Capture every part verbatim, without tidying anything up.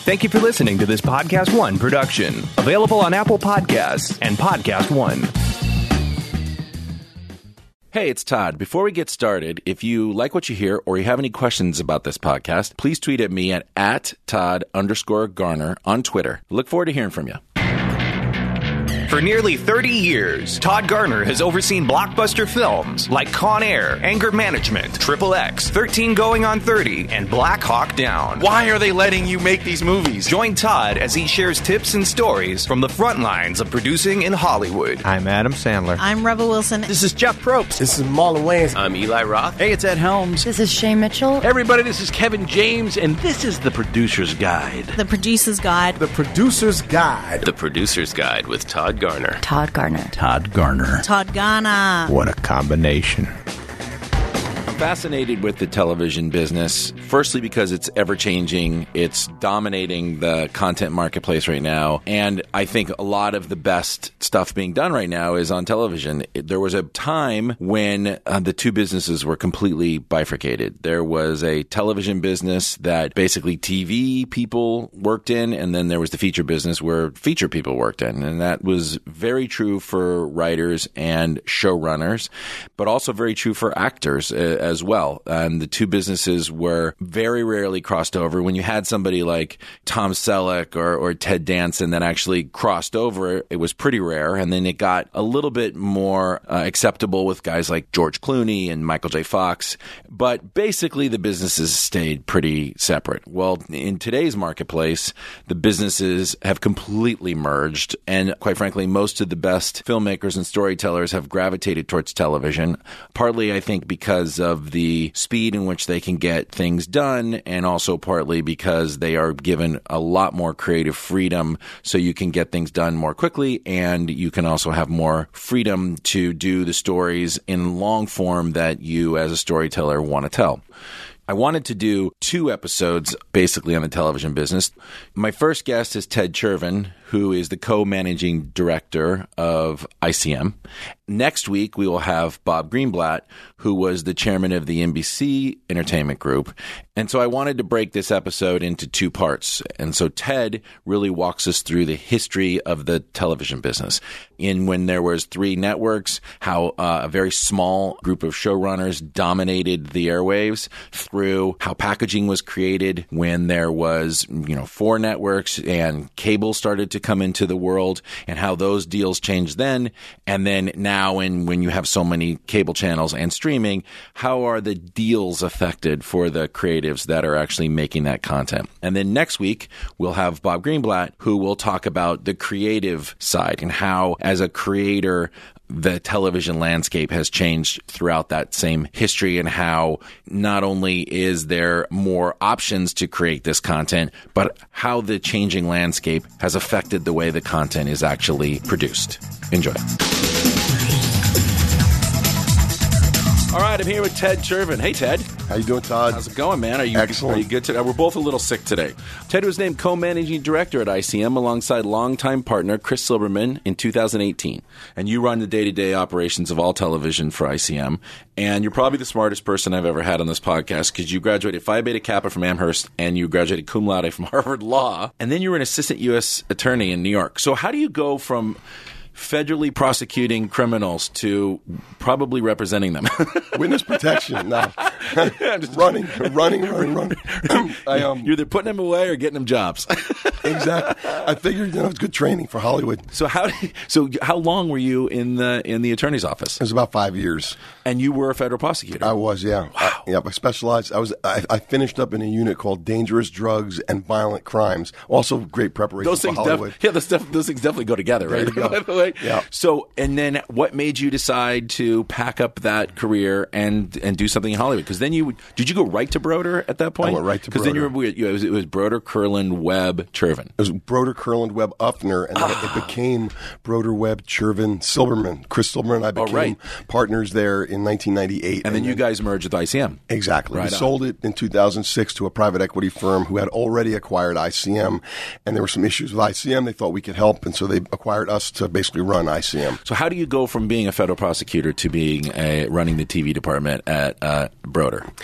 Thank you for listening to this Podcast One production. Available on Apple Podcasts and Podcast One. Hey, it's Todd. Before we get started, if you like what you hear or you have any questions about this podcast, please tweet at me at, at Todd underscore Garner on Twitter. Look forward to hearing from you. For nearly thirty years, Todd Garner has overseen blockbuster films like Con Air, Anger Management, Triple X, thirteen Going on thirty, and Black Hawk Down. Why are they letting you make these movies? Join Todd as he shares tips and stories from the front lines of producing in Hollywood. I'm Adam Sandler. I'm Rebel Wilson. This is Jeff Probst. This is Marlon Wayans. I'm Eli Roth. Hey, it's Ed Helms. This is Shay Mitchell. Hey everybody, this is Kevin James, and this is The Producer's Guide. The Producer's Guide. The Producer's Guide. The Producer's Guide with Todd Garner. Todd Garner. Todd Garner. Todd Garner. What a combination. I'm fascinated with the television business, firstly because it's ever-changing, it's dominating the content marketplace right now, and I think a lot of the best stuff being done right now is on television. It, there was a time when uh, the two businesses were completely bifurcated. There was a television business that basically T V people worked in, and then there was the feature business where feature people worked in, and that was very true for writers and showrunners, but also very true for actors uh, as well. And the two businesses were very rarely crossed over. When you had somebody like Tom Selleck or, or Ted Danson that actually crossed over, it was pretty rare. And then it got a little bit more uh, acceptable with guys like George Clooney and Michael J. Fox. But basically, the businesses stayed pretty separate. Well, in today's marketplace, the businesses have completely merged. And quite frankly, most of the best filmmakers and storytellers have gravitated towards television, partly, I think, because of the speed in which they can get things done, and also partly because they are given a lot more creative freedom so you can get things done more quickly, and you can also have more freedom to do the stories in long form that you as a storyteller want to tell. I wanted to do two episodes basically on the television business. My first guest is Ted Chervin, who is the co-managing director of I C M. Next week, we will have Bob Greenblatt, who was the chairman of the N B C Entertainment Group. And so I wanted to break this episode into two parts. And so Ted really walks us through the history of the television business. In when there was three networks, how uh, a very small group of showrunners dominated the airwaves, through how packaging was created when there was, you know, four networks and cable started to come into the world, and how those deals changed then. And then now, in when you have so many cable channels and streaming, how are the deals affected for the creatives that are actually making that content? And then next week, we'll have Bob Greenblatt, who will talk about the creative side and how, as a creator, the television landscape has changed throughout that same history, and how not only is there more options to create this content, but how the changing landscape has affected the way the content is actually produced. Enjoy. All right, I'm here with Ted Chervin. Hey, Ted. How you doing, Todd? How's it going, man? Are you Excellent. Are you good today? We're both a little sick today. Ted was named co-managing director at I C M alongside longtime partner Chris Silberman in two thousand eighteen. And you run the day-to-day operations of all television for I C M. And you're probably the smartest person I've ever had on this podcast, because you graduated Phi Beta Kappa from Amherst, and you graduated cum laude from Harvard Law. And then you were an assistant U S attorney in New York. So how do you go from federally prosecuting criminals to probably representing them? Witness protection. No. running, running, running, running. I, um, You're either putting them away or getting them jobs. Exactly. I figured, you know, it's good training for Hollywood. So how so how long were you in the in the attorney's office? It was about five years. And you were a federal prosecutor? I was, yeah. Wow. I, yeah, I specialized. I was. I, I finished up in a unit called Dangerous Drugs and Violent Crimes. Also, great preparation those for things Hollywood. Def- yeah, those, def- those things definitely go together, right? There you go. By the way. Yeah. So, and then what made you decide to pack up that career and and do something in Hollywood? Because then you did you go right to Broder at that point? I went right to Because then you Broder. were you know, it was, it was Broder, Kurland, Webb, Chervin. It was Broder, Kurland, Webb, Uffner, and then Ah. it became Broder, Webb, Chervin, Silberman. Chris Silberman and I became right. partners there in nineteen ninety-eight. And, and then you guys merged with I C M. Exactly. Right we on. sold it in two thousand six to a private equity firm who had already acquired I C M, and there were some issues with I C M. They thought we could help, and so they acquired us to basically run I C M. So how do you go from being a federal prosecutor to being a running the T V department at uh, Broder?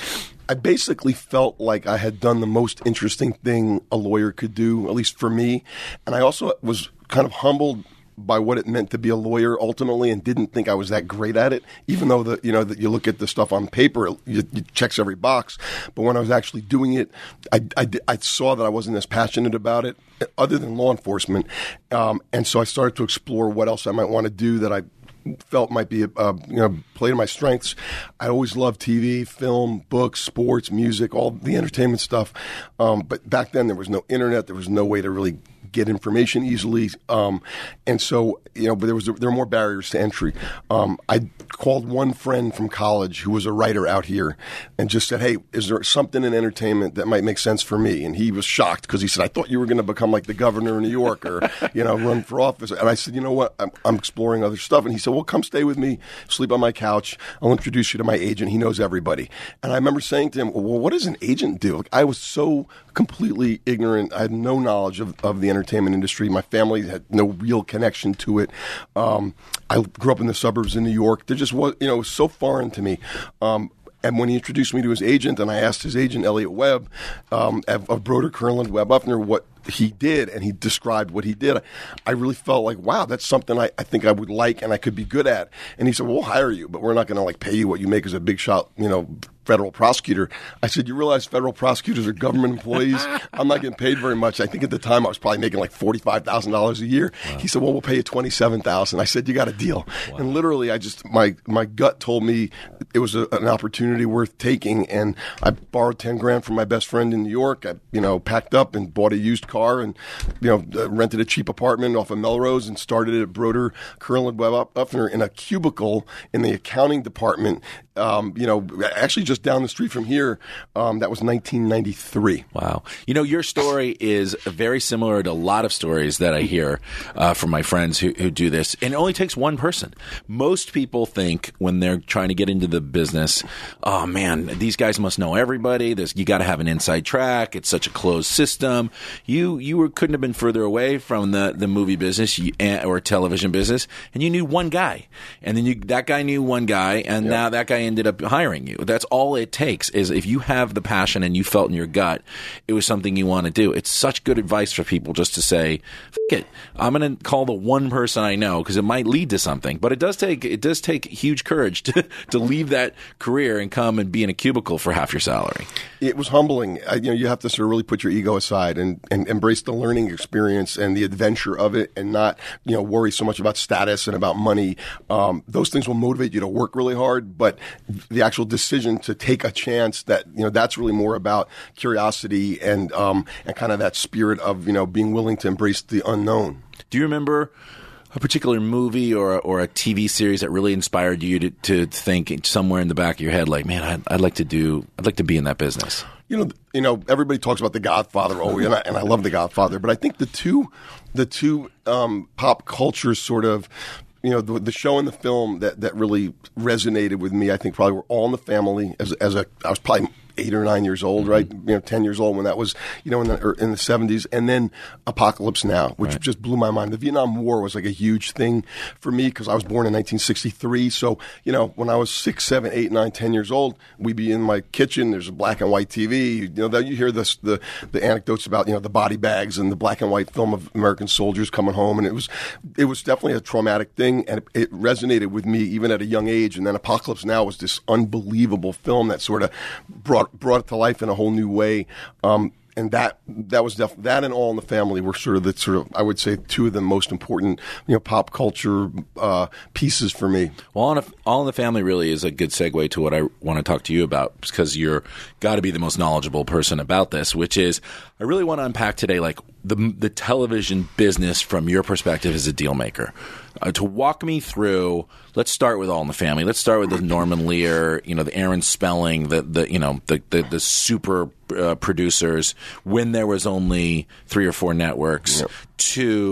I basically felt like I had done the most interesting thing a lawyer could do, at least for me. And I also was kind of humbled by what it meant to be a lawyer ultimately, and didn't think I was that great at it, even though the you know that you look at the stuff on paper, it, it checks every box. But when I was actually doing it, I, I, I saw that I wasn't as passionate about it, other than law enforcement. Um, and so I started to explore what else I might want to do that I felt might be uh, you know play to my strengths. I always loved T V, film, books, sports, music, all the entertainment stuff. Um, but back then there was no internet. There was no way to really get information easily, um, and so you know. But there was there were more barriers to entry. Um, I called one friend from college who was a writer out here, and just said, "Hey, is there something in entertainment that might make sense for me?" And he was shocked because he said, "I thought you were going to become like the governor of New York, or you know, run for office." And I said, "You know what? I'm, I'm exploring other stuff." And he said, "Well, come stay with me, sleep on my couch. I'll introduce you to my agent. He knows everybody." And I remember saying to him, "Well, what does an agent do?" Like, I was so completely ignorant. I had no knowledge of, of the entertainment industry. My family had no real connection to it. Um, I grew up in the suburbs in New York. There just was, you know, it was so foreign to me. Um, And when he introduced me to his agent, and I asked his agent, Elliot Webb, um, of, of Broder, Kurland, Webb, Uffner, what he did, and he described what he did, I really felt like, wow, that's something I, I think I would like and I could be good at. And he said, well, we'll hire you, but we're not going to like pay you what you make as a big shot, you know, federal prosecutor. I said, you realize federal prosecutors are government employees? I'm not getting paid very much. I think at the time I was probably making like forty-five thousand dollars a year. Wow. He said, well, we'll pay you twenty-seven thousand dollars. I said, you got a deal. Wow. And literally, I just, my, my gut told me it was a, an opportunity worth taking. And I borrowed ten grand from my best friend in New York. I, you know, packed up and bought a used car and, you know, uh, rented a cheap apartment off of Melrose and started at Broder, Kurland, Webb, Uffner in a cubicle in the accounting department. Um, you know, actually just down the street from here. Um, that was nineteen ninety-three. Wow. You know, your story is very similar to a lot of stories that I hear uh, from my friends who, who do this. And it only takes one person. Most people think when they're trying to get into the business, oh, man, these guys must know everybody. There's, you got to have an inside track. It's such a closed system. You you were, couldn't have been further away from the, the movie business you, or television business, and you knew one guy. And then you, that guy knew one guy, and yep. now that guy ended up hiring you. That's all it takes, is if you have the passion and you felt in your gut it was something you want to do. It's such good advice for people just to say, F- it, I'm going to call the one person I know, because it might lead to something. But it does take it does take huge courage to, to leave that career and come and be in a cubicle for half your salary. It was humbling. I, you know, you have to sort of really put your ego aside and, and embrace the learning experience and the adventure of it, and not, you know, worry so much about status and about money. Um, those things will motivate you to work really hard, but the actual decision to take a chance, that, you know, that's really more about curiosity and um, and kind of that spirit of, you know, being willing to embrace the unknown. Do you remember a particular movie or or a T V series that really inspired you to, to think somewhere in the back of your head, like, man, I'd, I'd like to do, I'd like to be in that business? You know, you know, everybody talks about The Godfather, oh, and I, and I love The Godfather, but I think the two, the two um, pop culture sort of, you know, the, the show and the film that, that really resonated with me, I think probably were All in the Family. As as a, I was probably eight or nine years old, right? You know, ten years old when that was, you know, in the, in the seventies. And then Apocalypse Now, which right. just blew my mind. The Vietnam War was like a huge thing for me because I was born in nineteen sixty-three. So, you know, when I was six, seven, eight, nine, ten years old, we'd be in my kitchen. There's a black and white T V. You know, you hear this, the the anecdotes about, you know, the body bags and the black and white film of American soldiers coming home. And it was it was definitely a traumatic thing. And it, it resonated with me even at a young age. And then Apocalypse Now was this unbelievable film that sort of brought brought it to life in a whole new way. Um, and that that was def- that and All in the Family were sort of the sort of, I would say, two of the most important, you know, pop culture uh, pieces for me. Well, All in, a, All in the Family really is a good segue to what I want to talk to you about, because you're got to be the most knowledgeable person about this, which is, I really want to unpack today, like the the television business from your perspective as a deal maker. Uh, to walk me through, let's start with All in the Family. Let's start with the Norman Lear, you know, the Aaron Spelling, the the you know the the, the super uh, producers when there was only three or four networks, yep. to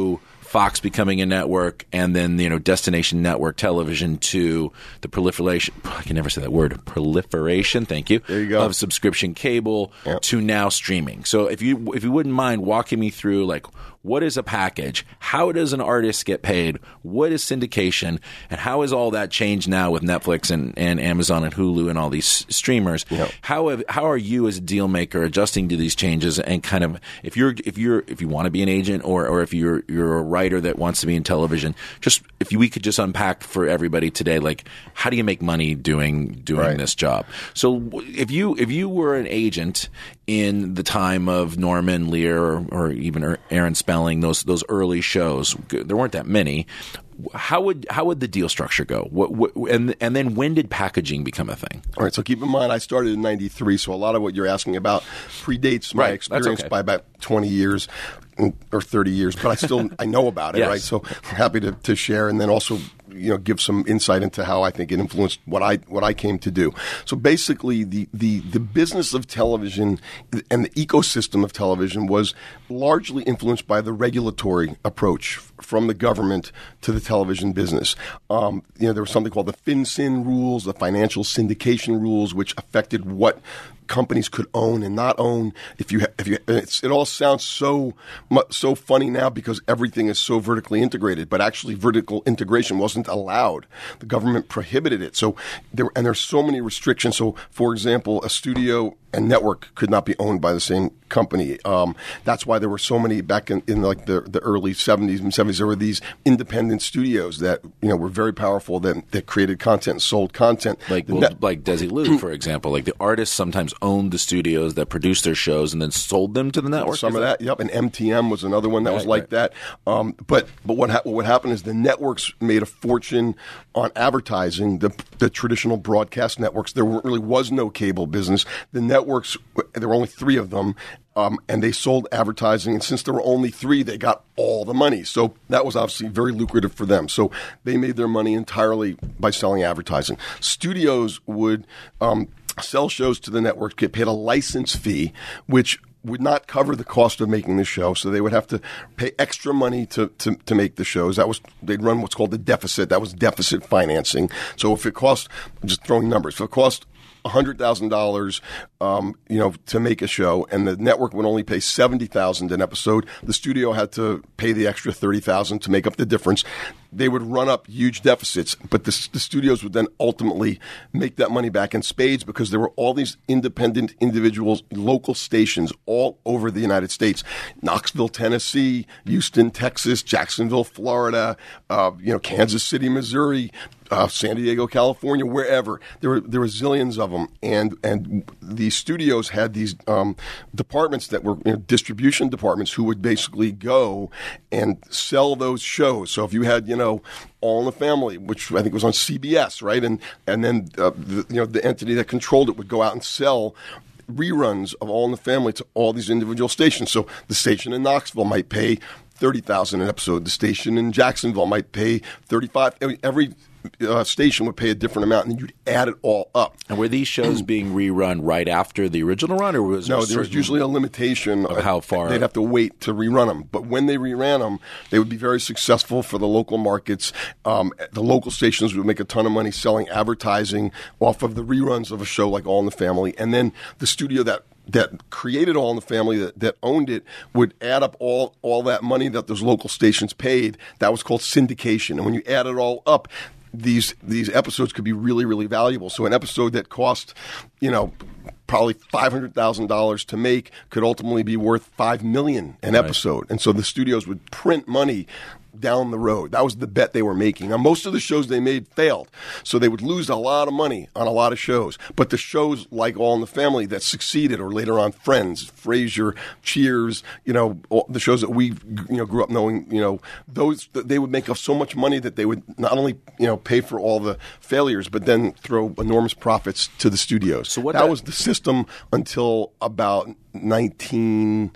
Fox becoming a network, and then you know destination network television to the proliferation. I can never say that word. Proliferation. Thank you. There you go. Of subscription cable Yep. to now streaming. So if you if you wouldn't mind walking me through like what is a package, how does an artist get paid, what is syndication, and how has all that changed now with Netflix and, and Amazon and Hulu and all these streamers? Yep. How have, how are you as a deal maker adjusting to these changes and kind of if you're if you're if you want to be an agent or or if you're you're a writer that wants to be in television, just if we could just unpack for everybody today, like how do you make money doing doing Right. this job? So if you if you were an agent in the time of Norman Lear or, or even Aaron Spelling, those those early shows, there weren't that many. How would how would the deal structure go? What, what, and and then when did packaging become a thing? All right, so keep in mind, I started in ninety-three, so a lot of what you're asking about predates my Right, that's experience okay. by about twenty years mm, or thirty years, but I still I know about it, Yes. right? So I'm happy to, to share and then also you know give some insight into how I think it influenced what I what I came to do. So basically, the the the business of television and the ecosystem of television was largely influenced by the regulatory approach from the government to the television business. Um, you know, there was something called the FinCin rules, the financial syndication rules, which affected what companies could own and not own. If you, ha- if you, it's, it all sounds so mu- so funny now because everything is so vertically integrated, but actually vertical integration wasn't allowed. The government prohibited it. So there, and there's so many restrictions. So, for example, a studio and network could not be owned by the same company. Um, that's why there were so many back in, in like the, the early seventies and seventies. There were these independent studios that you know were very powerful that that created content and sold content. Like The well, net- like Desi Lu, for example. Like the artists sometimes owned the studios that produced their shows and then sold them to the network. Some Is of that, yep. And M T M was another one that was Right, like right. that. Um, but but what ha- what happened is the networks made a fortune on advertising. The the traditional broadcast networks, there weren't- really was no cable business. The networks, there were only three of them. Um, and they sold advertising, and since there were only three, they got all the money. So that was obviously very lucrative for them. So they made their money entirely by selling advertising. Studios would um, sell shows to the networks, get paid a license fee, which would not cover the cost of making the show, so they would have to pay extra money to, to, to make the shows. That was they'd run what's called the deficit. That was deficit financing. So if it cost, just throwing numbers, if it cost one hundred thousand dollars, um, you know, to make a show, and the network would only pay seventy thousand dollars an episode, the studio had to pay the extra thirty thousand dollars to make up the difference. They would run up huge deficits, but the, the studios would then ultimately make that money back in spades because there were all these independent individuals, local stations all over the United States: Knoxville, Tennessee, Houston, Texas, Jacksonville, Florida, uh, you know, Kansas City, Missouri, uh, San Diego, California, wherever. There were there were zillions of them, and and the studios had these um, departments that were you know, distribution departments who would basically go and sell those shows. So if you had you know All in the Family, which I think was on C B S, right, and and then uh, the, you know the entity that controlled it would go out and sell reruns of All in the Family to all these individual stations. So the station in Knoxville might pay thirty thousand an episode. The station in Jacksonville might pay thirty-five. Every uh, station would pay a different amount, and then you'd add it all up. And were these shows being rerun right after the original run, or was No, there, there was certain- usually a limitation of how far- they'd have to wait to rerun them. But when they reran them, they would be very successful for the local markets. Um, the local stations would make a ton of money selling advertising off of the reruns of a show like All in the Family, and then the studio that that created All in the Family, that, that owned it, would add up all, all that money that those local stations paid. That was called syndication. And when you add it all up, these these episodes could be really, really valuable. So an episode that cost, you know, probably five hundred thousand dollars to make could ultimately be worth five million dollars an episode. And so the studios would print money down the road. That was the bet they were making. Now, most of the shows they made failed, so they would lose a lot of money on a lot of shows. But the shows like All in the Family that succeeded, or later on Friends, Frasier, Cheers, you know, all the shows that we you know grew up knowing, you know, those they would make up so much money that they would not only you know pay for all the failures, but then throw enormous profits to the studios. So what that, that- was the system until about nineteen.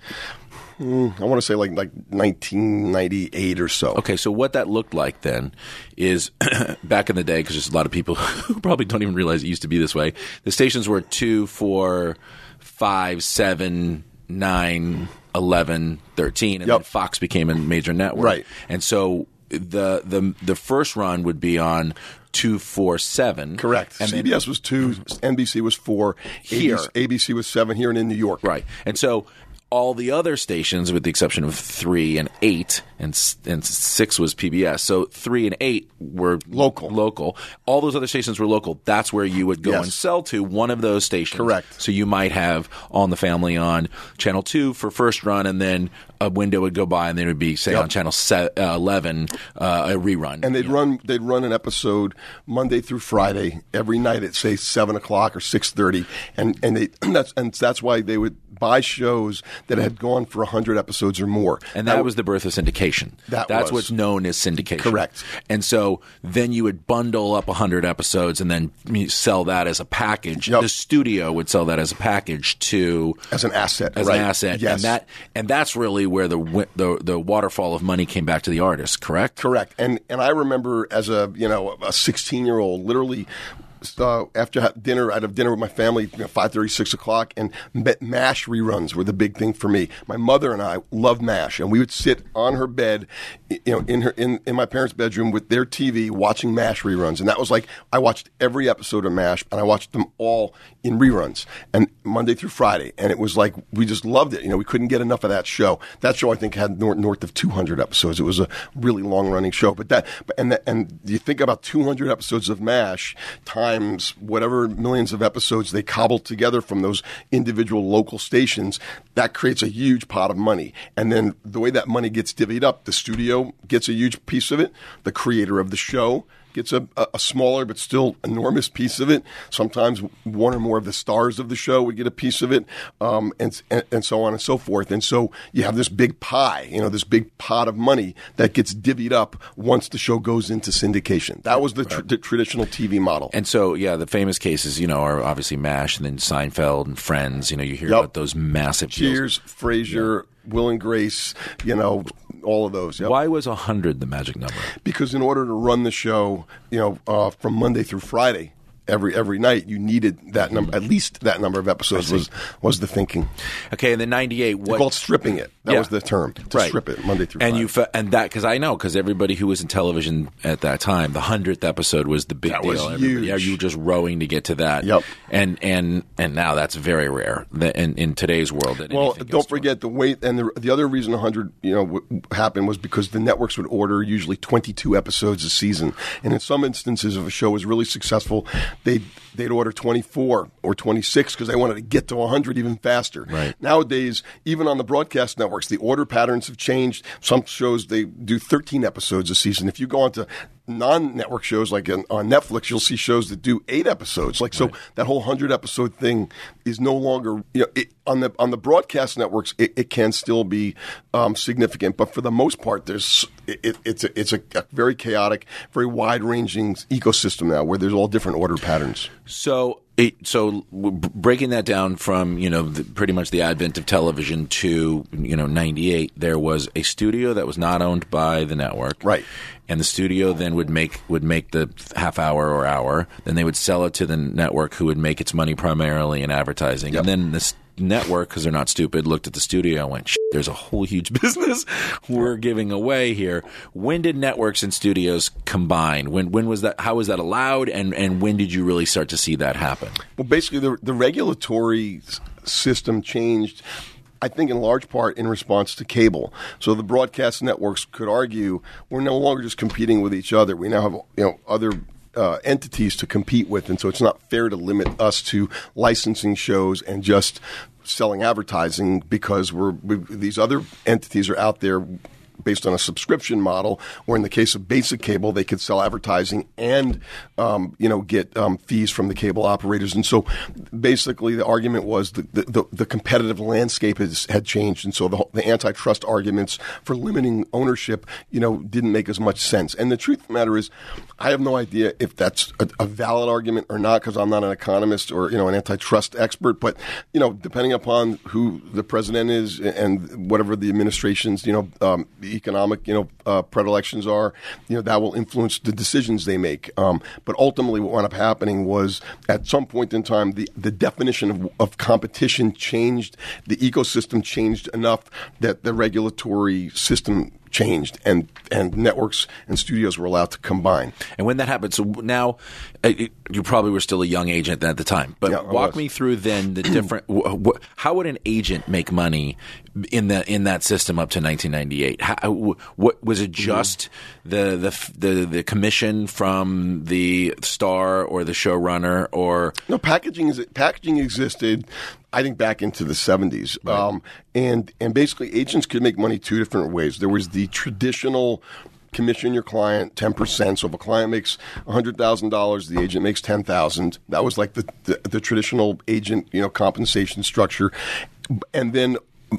Mm, I want to say like like nineteen ninety-eight or so. Okay, so what that looked like then is back in the day, because there's a lot of people who probably don't even realize it used to be this way. The stations were two, four, five, seven, nine, eleven, thirteen, and Yep. then Fox became a major network. Right. And so the the the first run would be on two four seven. Correct. And C B S then, was two, N B C was four, Here. A B C, A B C was seven here and in New York. Right. And so all the other stations, with the exception of three and eight, and s- and six was P B S. So three and eight were Local. Local. All those other stations were local. That's where you would go Yes. and sell to one of those stations. Correct. So you might have All in the Family on Channel Two for first run, and then a window would go by, and then it would be say Yep. on Channel se- uh, eleven uh, a rerun. And they'd You know. run they'd run an episode Monday through Friday every night at say seven o'clock or six thirty, and and they that's and that's why they would buy shows that had gone for a hundred episodes or more. And that was the birth of syndication. That That's was. what's known as syndication. Correct. And so then you would bundle up one hundred episodes and then you sell that as a package. Yep. The studio would sell that as a package to as an asset, as right. an asset. Yes. And that and that's really where the, wi- the the waterfall of money came back to the artist, correct? Correct. And and I remember as a you know a sixteen year old, literally. Uh, after ha- dinner, I'd have dinner with my family, you know, five thirty, six o'clock, and M- MASH reruns were the big thing for me. My mother and I loved MASH, and we would sit on her bed, you know, in her in, in my parents' bedroom with their T V watching MASH reruns, and that was like I watched every episode of MASH, and I watched them all in reruns, and Monday through Friday, and it was like we just loved it. You know, we couldn't get enough of that show. That show I think had north, north of two hundred episodes. It was a really long running show, but that and that, and you think about two hundred episodes of MASH times whatever millions of episodes they cobbled together from those individual local stations, that creates a huge pot of money. And then the way that money gets divvied up, the studio gets a huge piece of it, the creator of the show gets a, a, a smaller but still enormous piece of it. Sometimes one or more of the stars of the show would get a piece of it, um, and, and and so on and so forth. And so you have this big pie, you know, this big pot of money that gets divvied up once the show goes into syndication. That was the, tr- the traditional T V model. And so, yeah, the famous cases, you know, are obviously MASH and then Seinfeld and Friends. You know, you hear Yep. about those massive deals. Cheers, Frasier, Will and Grace, you know, all of those. Yep. Why was one hundred the magic number? Because in order to run the show, you know, uh, from Monday through Friday, every every night, you needed that number, at least that number of episodes was was the thinking. Okay, and then ninety-eight. They What called stripping it. That Yeah. was the term to Right. strip it Monday through and Friday. you fe- and that because I know because everybody who was in television at that time, the hundredth episode was the big That deal. was Everybody- huge. Yeah, you were just rowing to get to that. Yep. And and and now that's very rare that in, in today's world. That Well, anything don't gets to it. forget the weight, and the, the other reason one hundred, you know, w- happened was because the networks would order usually twenty-two episodes a season, and in some instances, if a show was really successful, they'd they'd order twenty-four or twenty-six because they wanted to get to one hundred even faster. Right. Nowadays, even on the broadcast networks, the order patterns have changed. Some shows they do thirteen episodes a season. If you go onto non-network shows like on, on Netflix, you'll see shows that do eight episodes. Like so, that whole hundred episode thing is no longer, you know, it, on the on the broadcast networks. It, it can still be um, significant, but for the most part, there's it, it's a, it's a, a very chaotic, very wide-ranging ecosystem now where there's all different order patterns. So, it, so w- breaking that down from you know the, pretty much the advent of television to you know ninety-eight, there was a studio that was not owned by the network, Right. And the studio then would make would make the half hour or hour. Then they would sell it to the network, who would make its money primarily in advertising. Yep. And then this network, because they're not stupid, looked at the studio and went, Shh, "There's a whole huge business we're giving away here." When did networks and studios combine? When when was that? How was that allowed? And and when did you really start to see that happen? Well, basically, the the regulatory s- system changed, I think, in large part in response to cable. So the broadcast networks could argue we're no longer just competing with each other. We now have you know other uh, entities to compete with, and so it's not fair to limit us to licensing shows and just selling advertising because we're we, these other entities are out there based on a subscription model, or in the case of basic cable, they could sell advertising and, um, you know, get um, fees from the cable operators. And so basically the argument was that the, the, the competitive landscape has, had changed. And so the, the antitrust arguments for limiting ownership, you know, didn't make as much sense. And the truth of the matter is, I have no idea if that's a, a valid argument or not, because I'm not an economist or, you know, an antitrust expert. But, you know, depending upon who the president is and whatever the administration's, you know, um, the economic, you know, uh, predilections are, you know, that will influence the decisions they make. Um, but ultimately, what wound up happening was, at some point in time, the, the definition of, of competition changed. The ecosystem changed enough that the regulatory system changed, and and networks and studios were allowed to combine. And when that happened, so now uh, you probably were still a young agent at the time, but Yeah, walk me through then the different. wh- wh- how would an agent make money in the in that system up to nineteen ninety-eight? How, wh- what was it? Just the, the the the commission from the star or the showrunner, or No, packaging is packaging existed, I think, back into the seventies. Right. Um, and and basically, agents could make money two different ways. There was the traditional commission your client ten percent. So if a client makes one hundred thousand dollars, the agent makes ten thousand dollars. That was like the, the, the traditional agent, you know, compensation structure. And then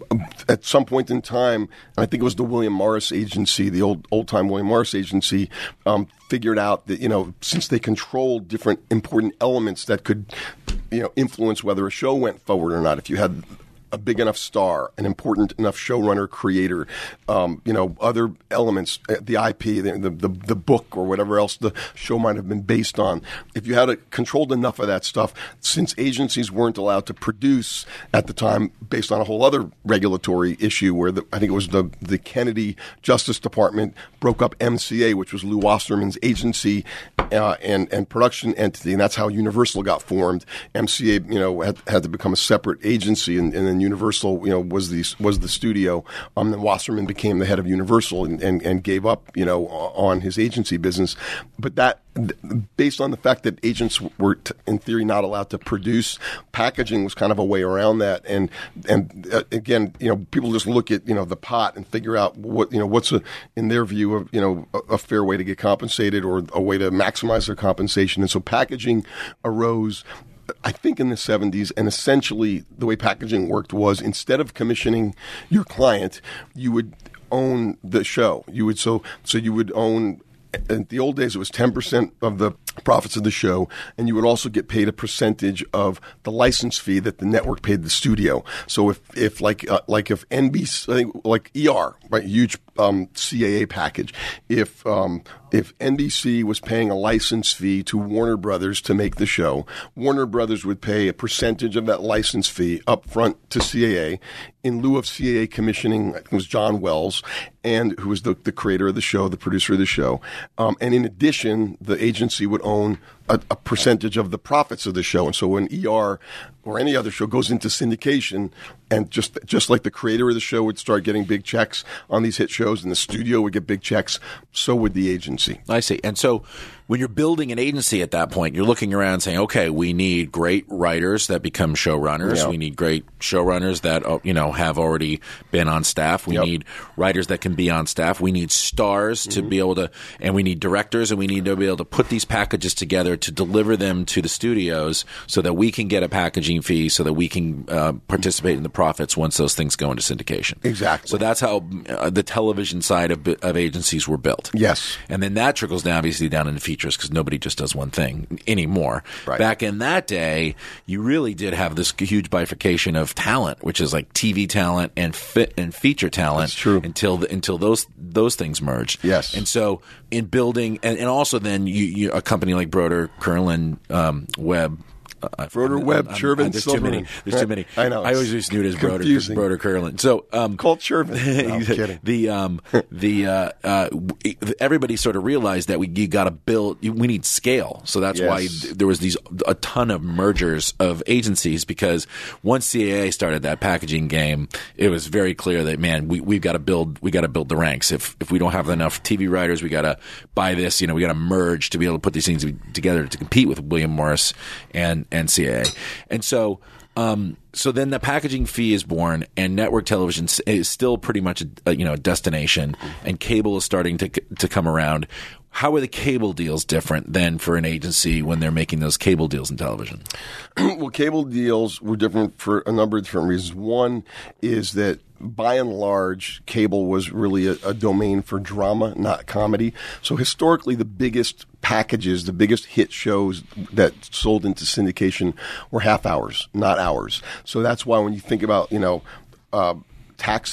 at some point in time, and I think it was the William Morris agency, the old old time William Morris agency, um, figured out that, you know, since they controlled different important elements that could, you know, influence whether a show went forward or not. If you had a big enough star, an important enough showrunner, creator, um, you know, other elements, uh, the I P, the, the the the book, or whatever else the show might have been based on. If you had a, controlled enough of that stuff, since agencies weren't allowed to produce at the time, based on a whole other regulatory issue, where the, I think it was the the Kennedy Justice Department broke up M C A, which was Lou Wasserman's agency uh, and and production entity, and that's how Universal got formed. M C A, you know, had, had to become a separate agency, and, and then Universal, you know, was the was the studio. Um, then Wasserman became the head of Universal and, and, and gave up, you know, on his agency business. But that, based on the fact that agents were, t- in theory, not allowed to produce, packaging was kind of a way around that. And and uh, again, you know, people just look at, you know, the pot and figure out what, you know, what's a, in their view of, you know, a, a fair way to get compensated or a way to maximize their compensation. And so packaging arose, I think, in the seventies, and essentially the way packaging worked was, instead of commissioning your client, you would own the show. You would so so you would own. In the old days, it was ten percent of the profits of the show, and you would also get paid a percentage of the license fee that the network paid the studio. So if, if like uh, like if N B C, I think, like E R, right, huge um, C A A package, if um, if N B C was paying a license fee to Warner Brothers to make the show, Warner Brothers would pay a percentage of that license fee up front to C A A in lieu of C A A commissioning. I think it was John Wells, and who was the, the creator of the show, the producer of the show. Um, and in addition, the agency would own a, a percentage of the profits of the show. And so when E R or any other show goes into syndication, and just just like the creator of the show would start getting big checks on these hit shows, and the studio would get big checks, so would the agency. I see. And so when you're building an agency at that point, you're looking around saying, okay, we need great writers that become showrunners. Yeah. We need great showrunners that, uh, you know, have already been on staff. We Yep. need writers that can be on staff. We need stars to mm-hmm. be able to, and we need directors, and we need to be able to put these packages together to deliver them to the studios so that we can get a packaging fee, so that we can uh, participate in the profits once those things go into syndication. Exactly. So that's how uh, the television side of, of agencies were built. Yes. And then that trickles down, obviously, down into features, because nobody just does one thing anymore. Right. Back in that day, you really did have this huge bifurcation of talent, which is like T V talent and fit and feature talent. That's true. Until the, until those those things merged. Yes. And so in building, and, and also then you, you a company like Broder, Curlin, um, Webb. Uh, Broder, I'm- Webb, I'm- Chervin, There's too many. Silverman. There's too many. I know. I always just knew it as Broder, Confusing. Broder Curlin. So um, Called Chervin. No, I'm kidding. the um, the uh, uh, w- everybody sort of realized that we you got to build. We need scale, so that's Yes. why th- there was these a ton of mergers of agencies, because once C A A started that packaging game, it was very clear that, man, we we've got to build we got to build the ranks. If if we don't have enough T V writers, we got to buy this. You know, we got to merge to be able to put these things together to compete with William Morris and and C A A. And so, um, so then the packaging fee is born, and network television is still pretty much a, a you know a destination, and cable is starting to to come around. How are the cable deals different than for an agency when they're making those cable deals in television? Well, cable deals were different for a number of different reasons. One is that, by and large, cable was really a, a domain for drama, not comedy. So historically, the biggest packages, the biggest hit shows that sold into syndication were half hours, not hours. So that's why when you think about, you know, uh, Taxi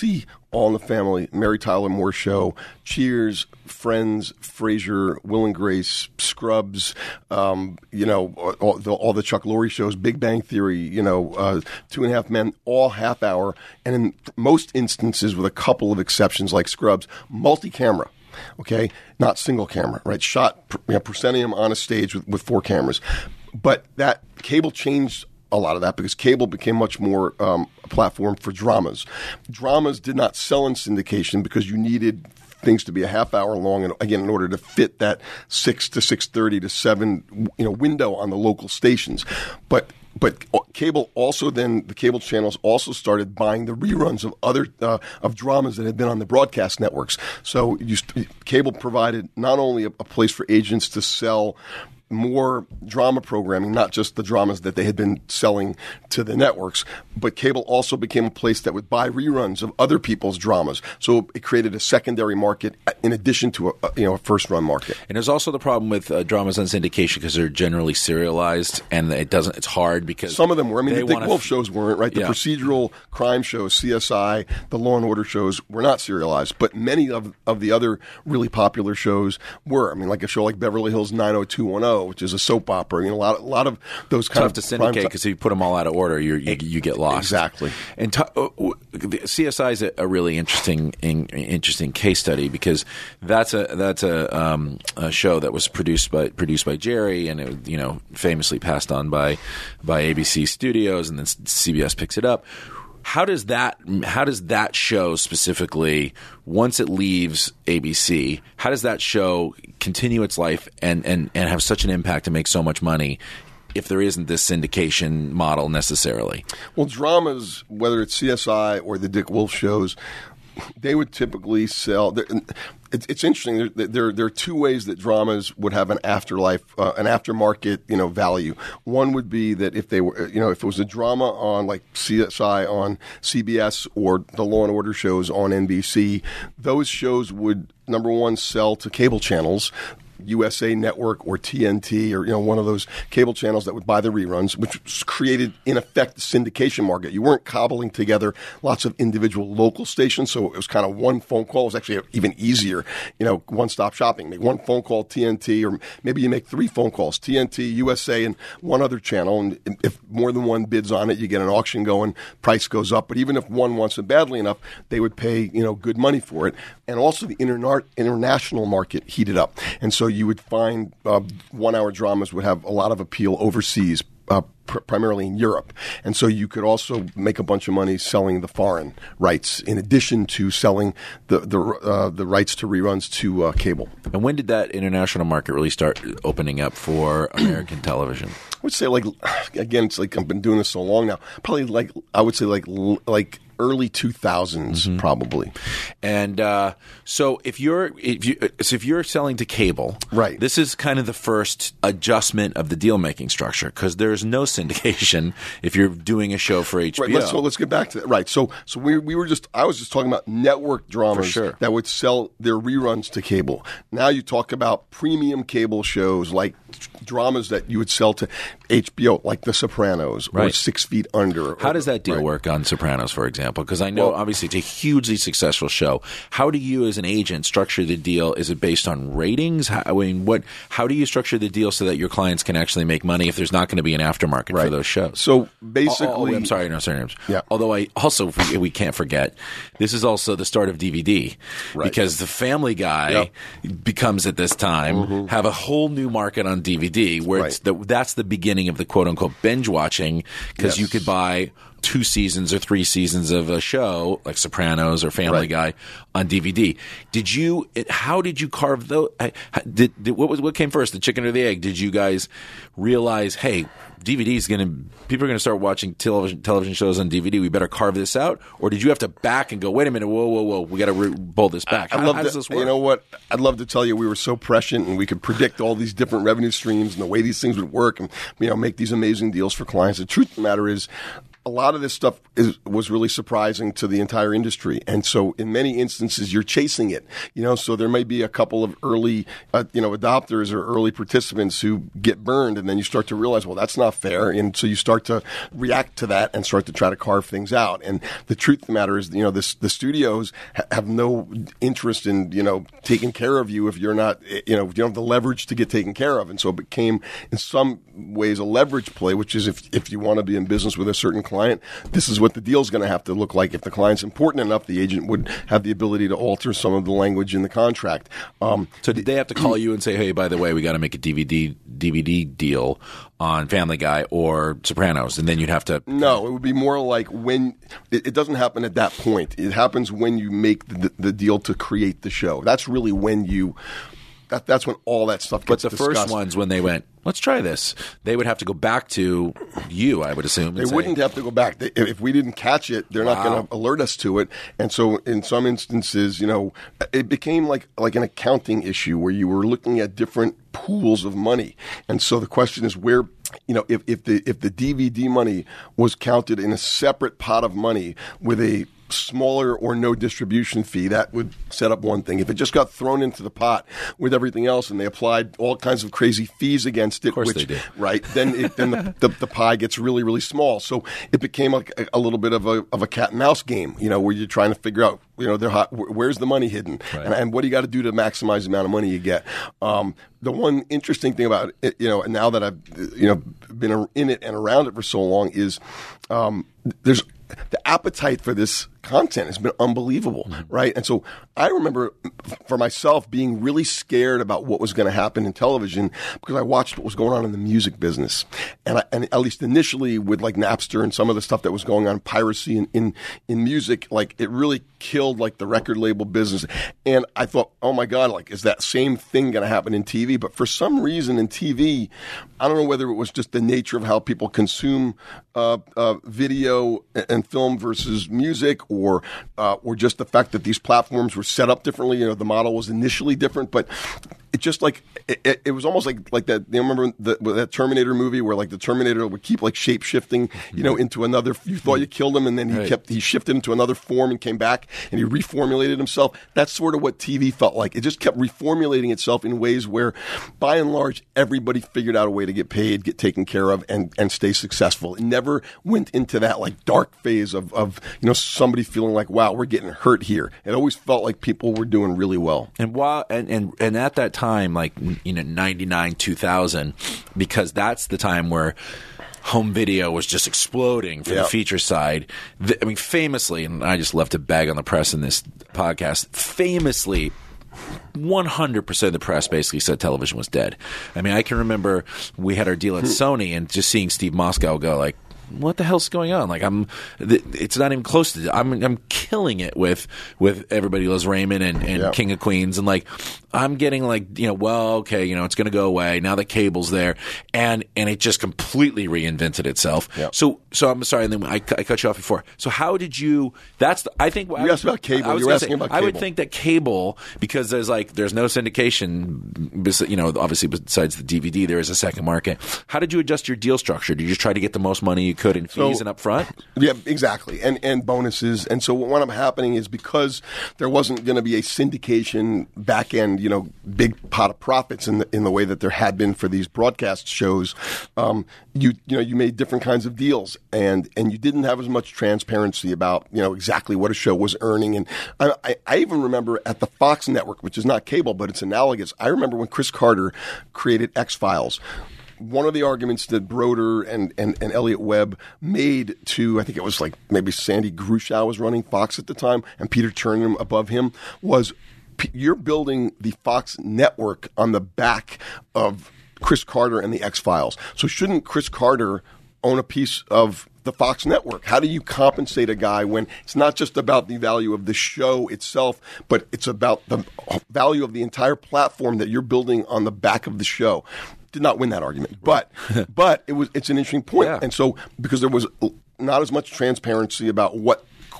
All in the Family, Mary Tyler Moore Show, Cheers, Friends, Frasier, Will and Grace, Scrubs, um, you know, all the, all the Chuck Lorre shows, Big Bang Theory, you know, uh, Two and a Half Men, all half hour, and in most instances, with a couple of exceptions like Scrubs, multi-camera. Okay, not single camera, right? Shot, you know, proscenium on a stage with, with four cameras, but that cable changed a lot of that because cable became much more um, a platform for dramas. Dramas did not sell in syndication because you needed things to be a half hour long, and again, in order to fit that six to six thirty to seven, you know, window on the local stations. But but cable also then the cable channels also started buying the reruns of other uh, of dramas that had been on the broadcast networks. So you, cable provided not only a, a place for agents to sell more drama programming, not just the dramas that they had been selling to the networks, but cable also became a place that would buy reruns of other people's dramas. So it created a secondary market in addition to a, a you know a first run market. And there's also the problem with uh, dramas on syndication because they're generally serialized, and it doesn't. It's hard because some of them were. I mean, the Dick Wolf f- shows weren't right. The yeah. procedural crime shows, C S I, the Law and Order shows were not serialized, but many of of the other really popular shows were. I mean, like a show like Beverly Hills nine oh two one oh, which is a soap opera. You know, a lot, a lot of those kind tough of to syndicate because if you put them all out of order, you're, you you get lost. Exactly. And t- uh, the C S I is a, a really interesting in, interesting case study because that's a that's a, um, a show that was produced by produced by Jerry, and it, you know, famously passed on by by A B C Studios, and then C B S picks it up. How does that how does that show specifically, once it leaves A B C, how does that show continue its life and, and, and have such an impact and make so much money if there isn't this syndication model necessarily? Well, dramas, whether it's C S I or the Dick Wolf shows, they would typically sell. It's, it's interesting. There, there, there are two ways that dramas would have an afterlife, uh, an aftermarket, you know, value. One would be that if they were, you know, if it was a drama on like C S I on C B S or the Law and Order shows on N B C, those shows would number one sell to cable channels. U S A Network or T N T or, you know, one of those cable channels that would buy the reruns, which created, in effect, the syndication market. You weren't cobbling together lots of individual local stations, so it was kind of one phone call. It was actually even easier, you know, one-stop shopping. Make one phone call, T N T, or maybe you make three phone calls, T N T, U S A, and one other channel. And if more than one bids on it, you get an auction going, price goes up. But even if one wants it badly enough, they would pay, you know, good money for it. And also the interna- international market heated up. And so you would find uh, one-hour dramas would have a lot of appeal overseas, uh, pr- primarily in Europe. And so you could also make a bunch of money selling the foreign rights in addition to selling the the, uh, the rights to reruns to uh, cable. And when did that international market really start opening up for American television? I would say, like, again, it's like I've been doing this so long now. Probably like I would say like like early two thousands, mm-hmm. probably. And uh, so if you're if you so if you're selling to cable, right? This is kind of the first adjustment of the deal making structure because there's no syndication if you're doing a show for H B O. Right, let's, so let's get back to that. Right. So so we we were just I was just talking about network dramas for sure. that would sell their reruns to cable. Now you talk about premium cable shows like dramas that you would sell to H B O, like The Sopranos right. or Six Feet Under. How or, does that deal right. work on Sopranos, for example? Because I know, well, obviously, it's a hugely successful show. How do you, as an agent, structure the deal? Is it based on ratings? How, I mean, what? How do you structure the deal so that your clients can actually make money if there's not going to be an aftermarket right. for those shows? So basically, oh, oh, I'm sorry, no, sorry. Yeah. Although I also we, we can't forget, this is also the start of D V D right. because the Family Guy yep. becomes at this time mm-hmm. have a whole new market on D V D where right. it's the, that's the beginning of the quote unquote binge watching because yes. you could buy two seasons or three seasons of a show like Sopranos or Family right. Guy on D V D. Did you? It, how did you carve those? Did, did what was what came first, the chicken or the egg? Did you guys realize, hey, D V D is going to people are going to start watching television television shows on D V D. We better carve this out, or did you have to back and go, wait a minute, whoa, whoa, whoa, we got to re- pull this back? How, I love how does this work? You know what? I'd love to tell you we were so prescient and we could predict all these different revenue streams and the way these things would work, and you know make these amazing deals for clients. The truth of the matter is, a lot of this stuff is, was really surprising to the entire industry. And so in many instances, you're chasing it, you know, so there may be a couple of early, uh, you know, adopters or early participants who get burned. And then you start to realize, well, that's not fair. And so you start to react to that and start to try to carve things out. And the truth of the matter is, you know, this, the studios ha- have no interest in, you know, taking care of you if you're not, you know, you don't have the leverage to get taken care of. And so it became, in some ways, a leverage play, which is if, if you want to be in business with a certain client, this is what the deal's going to have to look like. If the client's important enough, the agent would have the ability to alter some of the language in the contract. Um, so did they have to call you and say, hey, by the way, we got to make a D V D D V D deal on Family Guy or Sopranos, and then you'd have to... No, it would be more like when... It, it doesn't happen at that point. It happens when you make the, the deal to create the show. That's really when you... That, that's when all that stuff gets But the discussed. first ones, when they went, let's try this, they would have to go back to you, I would assume. They say, wouldn't have to go back. They, if we didn't catch it, they're Wow. not going to alert us to it. And so in some instances, you know, it became like, like an accounting issue where you were looking at different pools of money. And so the question is where... You know, if, if the if the D V D money was counted in a separate pot of money with a smaller or no distribution fee, that would set up one thing. If it just got thrown into the pot with everything else and they applied all kinds of crazy fees against it, of course which, they did. right, then it, then the, the, the pie gets really, really small. So it became like a, a little bit of a of a cat and mouse game, you know, where you're trying to figure out, you know, they're hot, where's the money hidden, Right. and, and what do you got to do to maximize the amount of money you get. Um, the one interesting thing about it, you know, now that I've, you know, been in it and around it for so long is um, there's the appetite for this content has been unbelievable, mm-hmm. right? And so I remember for myself being really scared about what was going to happen in television because I watched what was going on in the music business. And, I, and at least initially with like Napster and some of the stuff that was going on, piracy in, in, in music, like it really killed like the record label business. And I thought, oh my God, like is that same thing going to happen in T V? But for some reason in T V, I don't know whether it was just the nature of how people consume uh, uh, video and film versus music, or uh, or just the fact that these platforms were set up differently. You know, the model was initially different, but it just like it, it, it was almost like like that. You remember the, that Terminator movie where like the Terminator would keep like shape shifting, you know, into another. You thought you killed him, and then he Right. kept he shifted into another form and came back, and he reformulated himself. That's sort of what T V felt like. It just kept reformulating itself in ways where, by and large, everybody figured out a way to get paid, get taken care of, and and stay successful. It never went into that like dark phase of of you know somebody feeling like, wow, we're getting hurt here. It always felt like people were doing really well. And while and, and and at that time, like you know, ninety-nine, two thousand, because that's the time where home video was just exploding for Yeah. the feature side. The, I mean, famously, and I just love to bag on the press in this podcast. Famously, one hundred percent of the press basically said television was dead. I mean, I can remember we had our deal at Sony, and just seeing Steve Moscow go like, what the hell's going on? Like I'm, th- it's not even close to. I'm, I'm killing it with with Everybody Loves Raymond and, and Yep. King of Queens, and like I'm getting like you know, well, okay, you know, it's going to go away now that cable's there, and and it just completely reinvented itself. Yep. So so I'm sorry, and then I, I cut you off before. So how did you? That's the, I think You asked about cable. I was You were gonna asking say, about I would cable. think that cable, because there's like there's no syndication, bes- you know, obviously besides the D V D, there is a second market. How did you adjust your deal structure? Did you just try to get the most money you could in fees So- and upfront? Yeah, exactly, and and bonuses. And so what wound up happening is because there wasn't going to be a syndication back end, you know, big pot of profits in the in the way that there had been for these broadcast shows. Um, you you know you made different kinds of deals, and and you didn't have as much transparency about you know exactly what a show was earning. And I, I, I even remember at the Fox network, which is not cable but it's analogous. I remember when Chris Carter created X-Files. One of the arguments that Broder and, and, and Elliot Webb made to, I think it was like maybe Sandy Grushow was running Fox at the time, and Peter Turnham above him, was p- you're building the Fox network on the back of Chris Carter and the X-Files. So shouldn't Chris Carter own a piece of the Fox network? How do you compensate a guy when it's not just about the value of the show itself, but it's about the value of the entire platform that you're building on the back of the show? Did not win that argument, but but it was it's an interesting point. Yeah. And so because there was not as much transparency about what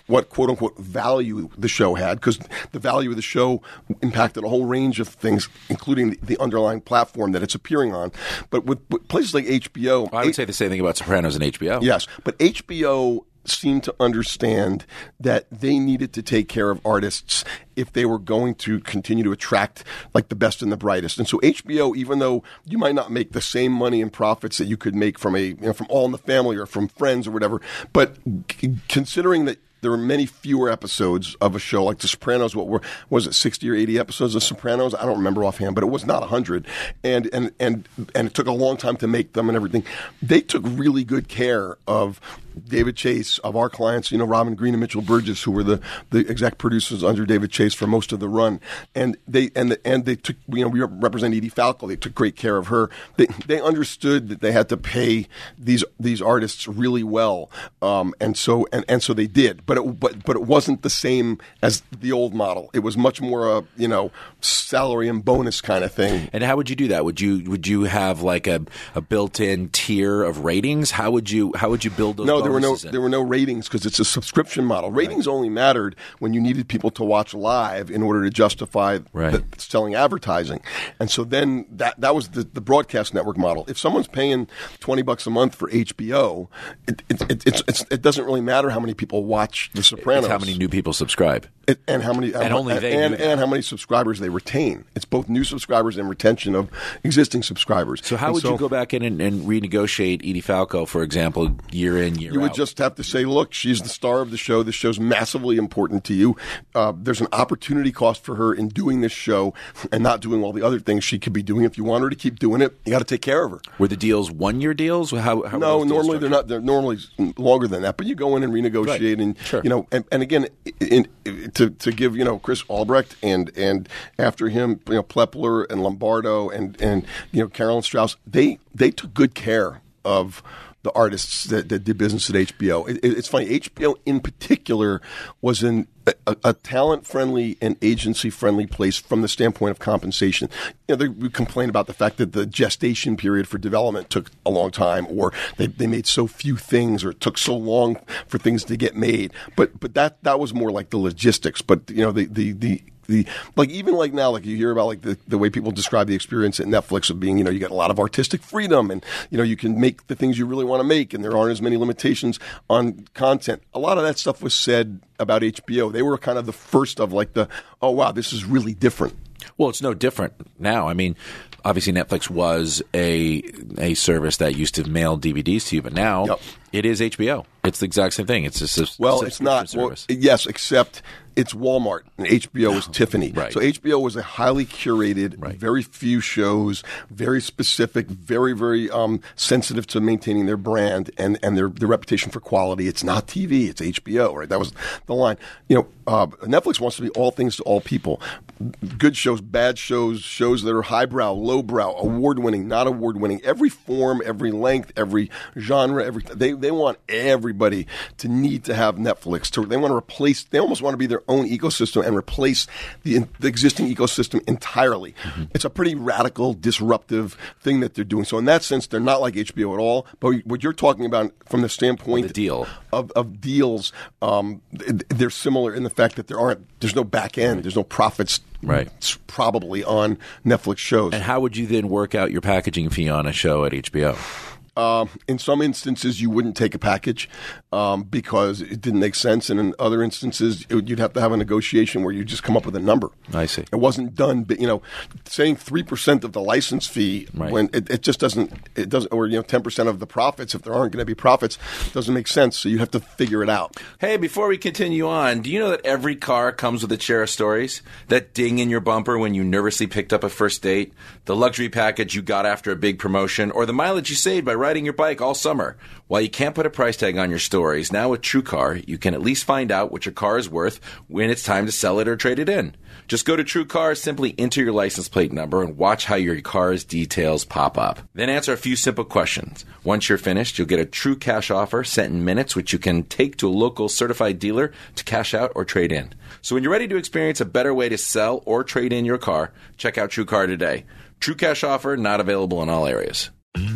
what quote unquote value the show had, because the value of the show impacted a whole range of things, including the, the underlying platform that it's appearing on. But with, with places like H B O, I would say the same thing about Sopranos and H B O. Yes, but H B O seemed to understand that they needed to take care of artists if they were going to continue to attract like the best and the brightest. And so H B O, even though you might not make the same money and profits that you could make from a you know, from All in the Family or from Friends or whatever, but c- considering that there were many fewer episodes of a show like The Sopranos. What were was it sixty or eighty episodes of Sopranos? I don't remember offhand, but it was not a hundred. And and and and it took a long time to make them and everything. They took really good care of David Chase, of our clients, you know, Robin Green and Mitchell Burgess, who were the, the exec producers under David Chase for most of the run. And they and the, and they took, you know, we represent Edie Falco. They took great care of her. They they understood that they had to pay these these artists really well, um, and so and, and so they did. But it but but it wasn't the same as the old model. It was much more a you know salary and bonus kind of thing. And how would you do that? Would you would you have like a, a built-in tier of ratings? How would you how would you build those? No, there were no in? there were no ratings because it's a subscription model. Ratings right. only mattered when you needed people to watch live in order to justify right. the, selling advertising. And so then that that was the, the broadcast network model. If someone's paying twenty bucks a month for H B O, it it, it, it's, it's, it doesn't really matter how many people watch The Sopranos. It's how many new people subscribe. It, and how many and and, only they and, do that. and how many subscribers they retain. It's both new subscribers and retention of existing subscribers. So how and would so, you go back in and, and renegotiate Edie Falco, for example, year in, year you out? You would just have to say, look, she's the star of the show. This show's massively important to you. Uh, there's an opportunity cost for her in doing this show and not doing all the other things she could be doing. If you want her to keep doing it, you got to take care of her. Were the deals one-year deals? How, how no, were those normally deals they're not. They're normally longer than that. But you go in and renegotiate, right. and sure. you know, and, and again, in, in, to to give you know Chris Albrecht and and after him, you know, Plepler and Lombardo and and you know Carolyn Strauss, they they took good care of the artists that, that did business at H B O. It, it's funny, H B O in particular was in a, a talent-friendly and agency-friendly place from the standpoint of compensation. You know, they we complain about the fact that the gestation period for development took a long time, or they, they made so few things, or it took so long for things to get made. But but that that was more like the logistics. But you know, the the the The, like even like now, like you hear about like the, the way people describe the experience at Netflix of being, you know, you get a lot of artistic freedom and, you know, you can make the things you really want to make and there aren't as many limitations on content. A lot of that stuff was said about H B O. They were kind of the first of like the, oh, wow, this is really different. Well, it's no different now. I mean, obviously Netflix was a a service that used to mail D V Ds to you, but now Yep. it is H B O. It's the exact same thing. It's a, a Well, it's not. Well, yes, except it's Walmart and H B O is Tiffany. Right. So H B O was a highly curated, Right. very few shows, very specific, very, very um, sensitive to maintaining their brand and, and their, their reputation for quality. It's not T V, it's H B O, right? That was the line. You know, uh, Netflix wants to be all things to all people. Good shows, bad shows, shows that are highbrow, lowbrow, award-winning, not award-winning. Every form, every length, every genre, every they they want everybody to need to have Netflix. To, they want to replace, they almost want to be their own ecosystem and replace the, the existing ecosystem entirely. Mm-hmm. It's a pretty radical, disruptive thing that they're doing. So in that sense, they're not like H B O at all. But what you're talking about from the standpoint the deal. of, of deals, um, they're similar in the fact that there aren't, there's no back end, there's no profits. Right. Probably on Netflix shows. And how would you then work out your packaging fee on a show at H B O? Uh, in some instances, you wouldn't take a package um, because it didn't make sense, and in other instances, it, you'd have to have a negotiation where you just come up with a number. I see. It wasn't done, but you know, saying three percent of the license fee Right. when it, it just doesn't, it doesn't, or you know, ten percent of the profits if there aren't going to be profits, doesn't make sense. So you have to figure it out. Hey, before we continue on, do you know that every car comes with a share of stories? That ding in your bumper when you nervously picked up a first date, the luxury package you got after a big promotion, or the mileage you saved by riding your bike all summer. While you can't put a price tag on your stories, now with TrueCar, you can at least find out what your car is worth when it's time to sell it or trade it in. Just go to TrueCar, simply enter your license plate number, and watch how your car's details pop up. Then answer a few simple questions. Once you're finished, you'll get a true cash offer sent in minutes, which you can take to a local certified dealer to cash out or trade in. So when you're ready to experience a better way to sell or trade in your car, check out TrueCar today. True cash offer not available in all areas.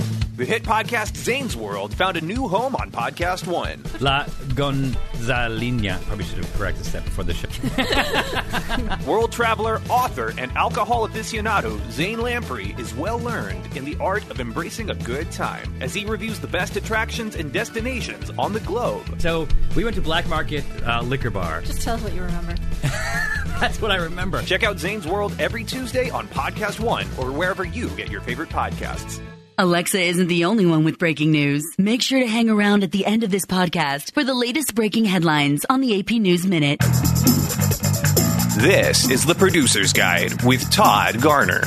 The hit podcast Zane's World found a new home on Podcast One. La Gonzalina. Probably should have corrected that before the show. World traveler, author, and alcohol aficionado Zane Lamprey is well learned in the art of embracing a good time as he reviews the best attractions and destinations on the globe. So we went to Black Market uh, Liquor Bar. Just tell us what you remember. That's what I remember. Check out Zane's World every Tuesday on Podcast One or wherever you get your favorite podcasts. Alexa isn't the only one with breaking news. Make sure to hang around at the end of this podcast for the latest breaking headlines on the A P News Minute. This is The Producer's Guide with Todd Garner.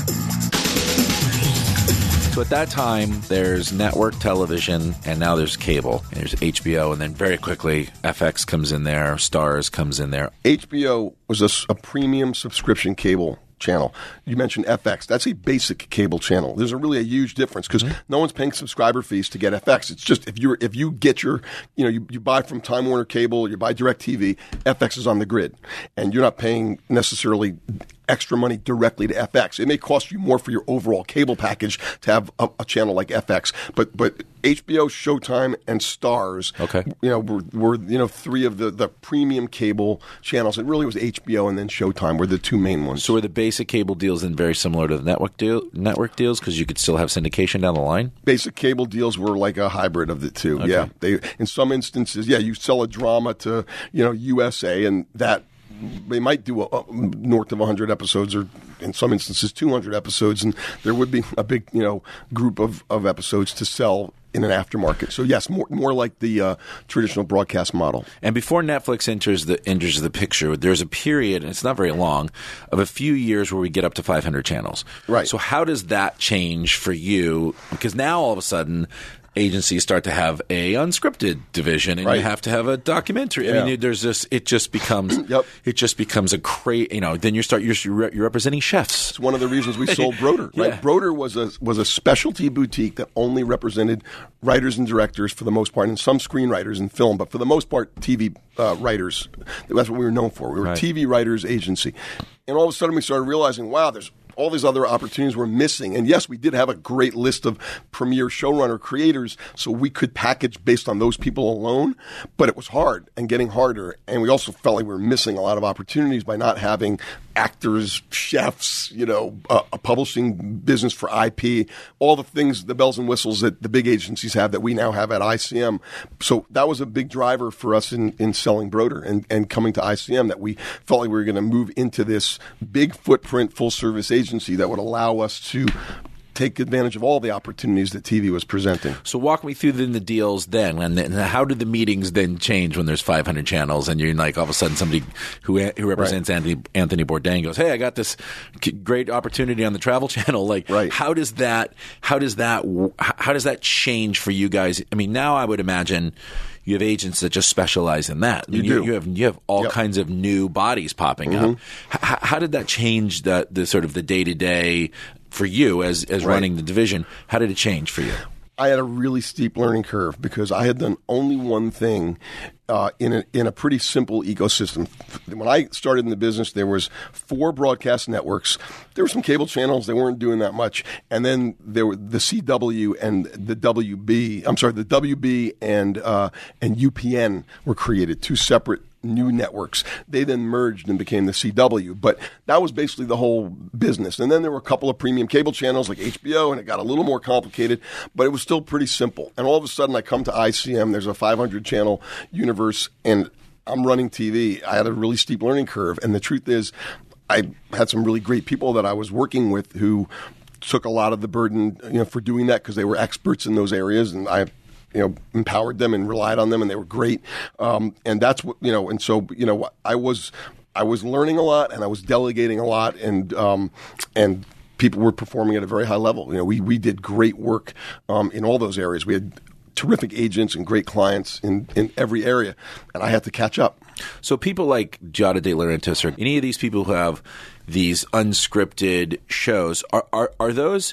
So at that time, there's network television, and now there's cable. And there's H B O, and then very quickly, F X comes in there, Starz comes in there. H B O was a, a premium subscription cable channel. You mentioned F X. That's a basic cable channel. There's a really a huge difference because mm-hmm. no one's paying subscriber fees to get F X. It's just if you if you get your, you know, you, you buy from Time Warner Cable, you buy DirecTV, F X is on the grid, and you're not paying necessarily extra money directly to F X. It may cost you more for your overall cable package to have a, a channel like F X, but but H B O, Showtime, and Starz, okay, you know, were, were you know three of the, the premium cable channels. It really was H B O and then Showtime were the two main ones. So were the basic cable deals then very similar to the network deal network deals because you could still have syndication down the line? Basic cable deals were like a hybrid of the two. Okay. Yeah, they in some instances, yeah, you sell a drama to you know U S A and that. They might do a, a, north of one hundred episodes or in some instances two hundred episodes, and there would be a big you know group of, of episodes to sell in an aftermarket. So yes, more more like the uh, traditional broadcast model. And before Netflix enters the enters the picture, there's a period, and it's not very long, of a few years where we get up to five hundred channels. Right. So how does that change for you? Because now all of a sudden agencies start to have a unscripted division, and right. you have to have a documentary. Yeah. I mean, there's this. It just becomes. Yep. It just becomes a cra You know, then you start. You're, you're representing chefs. It's one of the reasons we sold Broder. Right. Yeah. Broder was a was a specialty boutique that only represented writers and directors for the most part, and some screenwriters in film, but for the most part, T V uh, writers. That's what we were known for. We were right. a T V writers agency, and all of a sudden we started realizing, wow, there's all these other opportunities were missing. And yes, we did have a great list of premier showrunner creators, so we could package based on those people alone, but it was hard and getting harder. And we also felt like we were missing a lot of opportunities by not having actors, chefs, you know, uh, a publishing business for I P, all the things, the bells and whistles that the big agencies have that we now have at I C M. So that was a big driver for us in, in selling Broder and, and coming to I C M, that we felt like we were going to move into this big footprint, full service agency that would allow us to take advantage of all the opportunities that T V was presenting. So walk me through then the deals then, and, then how do the meetings then change when there's five hundred channels and you're like all of a sudden somebody who who represents right. Anthony Anthony Bourdain goes, hey, I got this great opportunity on the Travel Channel. Like, right. how does that how does that how does that change for you guys? I mean, now I would imagine you have agents that just specialize in that. I mean, you, you do. You have you have all yep. kinds of new bodies popping mm-hmm. up. H- how did that change the the sort of the day to day for you as as right. running the division? How did it change for you? I had a really steep learning curve because I had done only one thing uh, in a, in a pretty simple ecosystem. When I started in the business, there was four broadcast networks. There were some cable channels. They weren't doing that much. And then there were the C W and the W B. I'm sorry, the W B and uh, and U P N were created, two separate new networks. They then merged and became the C W, but that was basically the whole business. And then there were a couple of premium cable channels like H B O, and it got a little more complicated, but it was still pretty simple. And all of a sudden I come to I C M, there's a five hundred channel universe, and I'm running T V. I had a really steep learning curve, and the truth is I had some really great people that I was working with who took a lot of the burden, you know, for doing that because they were experts in those areas, and I you know, empowered them and relied on them, and they were great. Um, and that's what, you know, and so, you know, I was, I was learning a lot, and I was delegating a lot, and, um, and people were performing at a very high level. You know, we, we did great work, um, in all those areas. We had terrific agents and great clients in, in every area, and I had to catch up. So people like Giada De Laurentiis, or any of these people who have these unscripted shows, are, are, are those,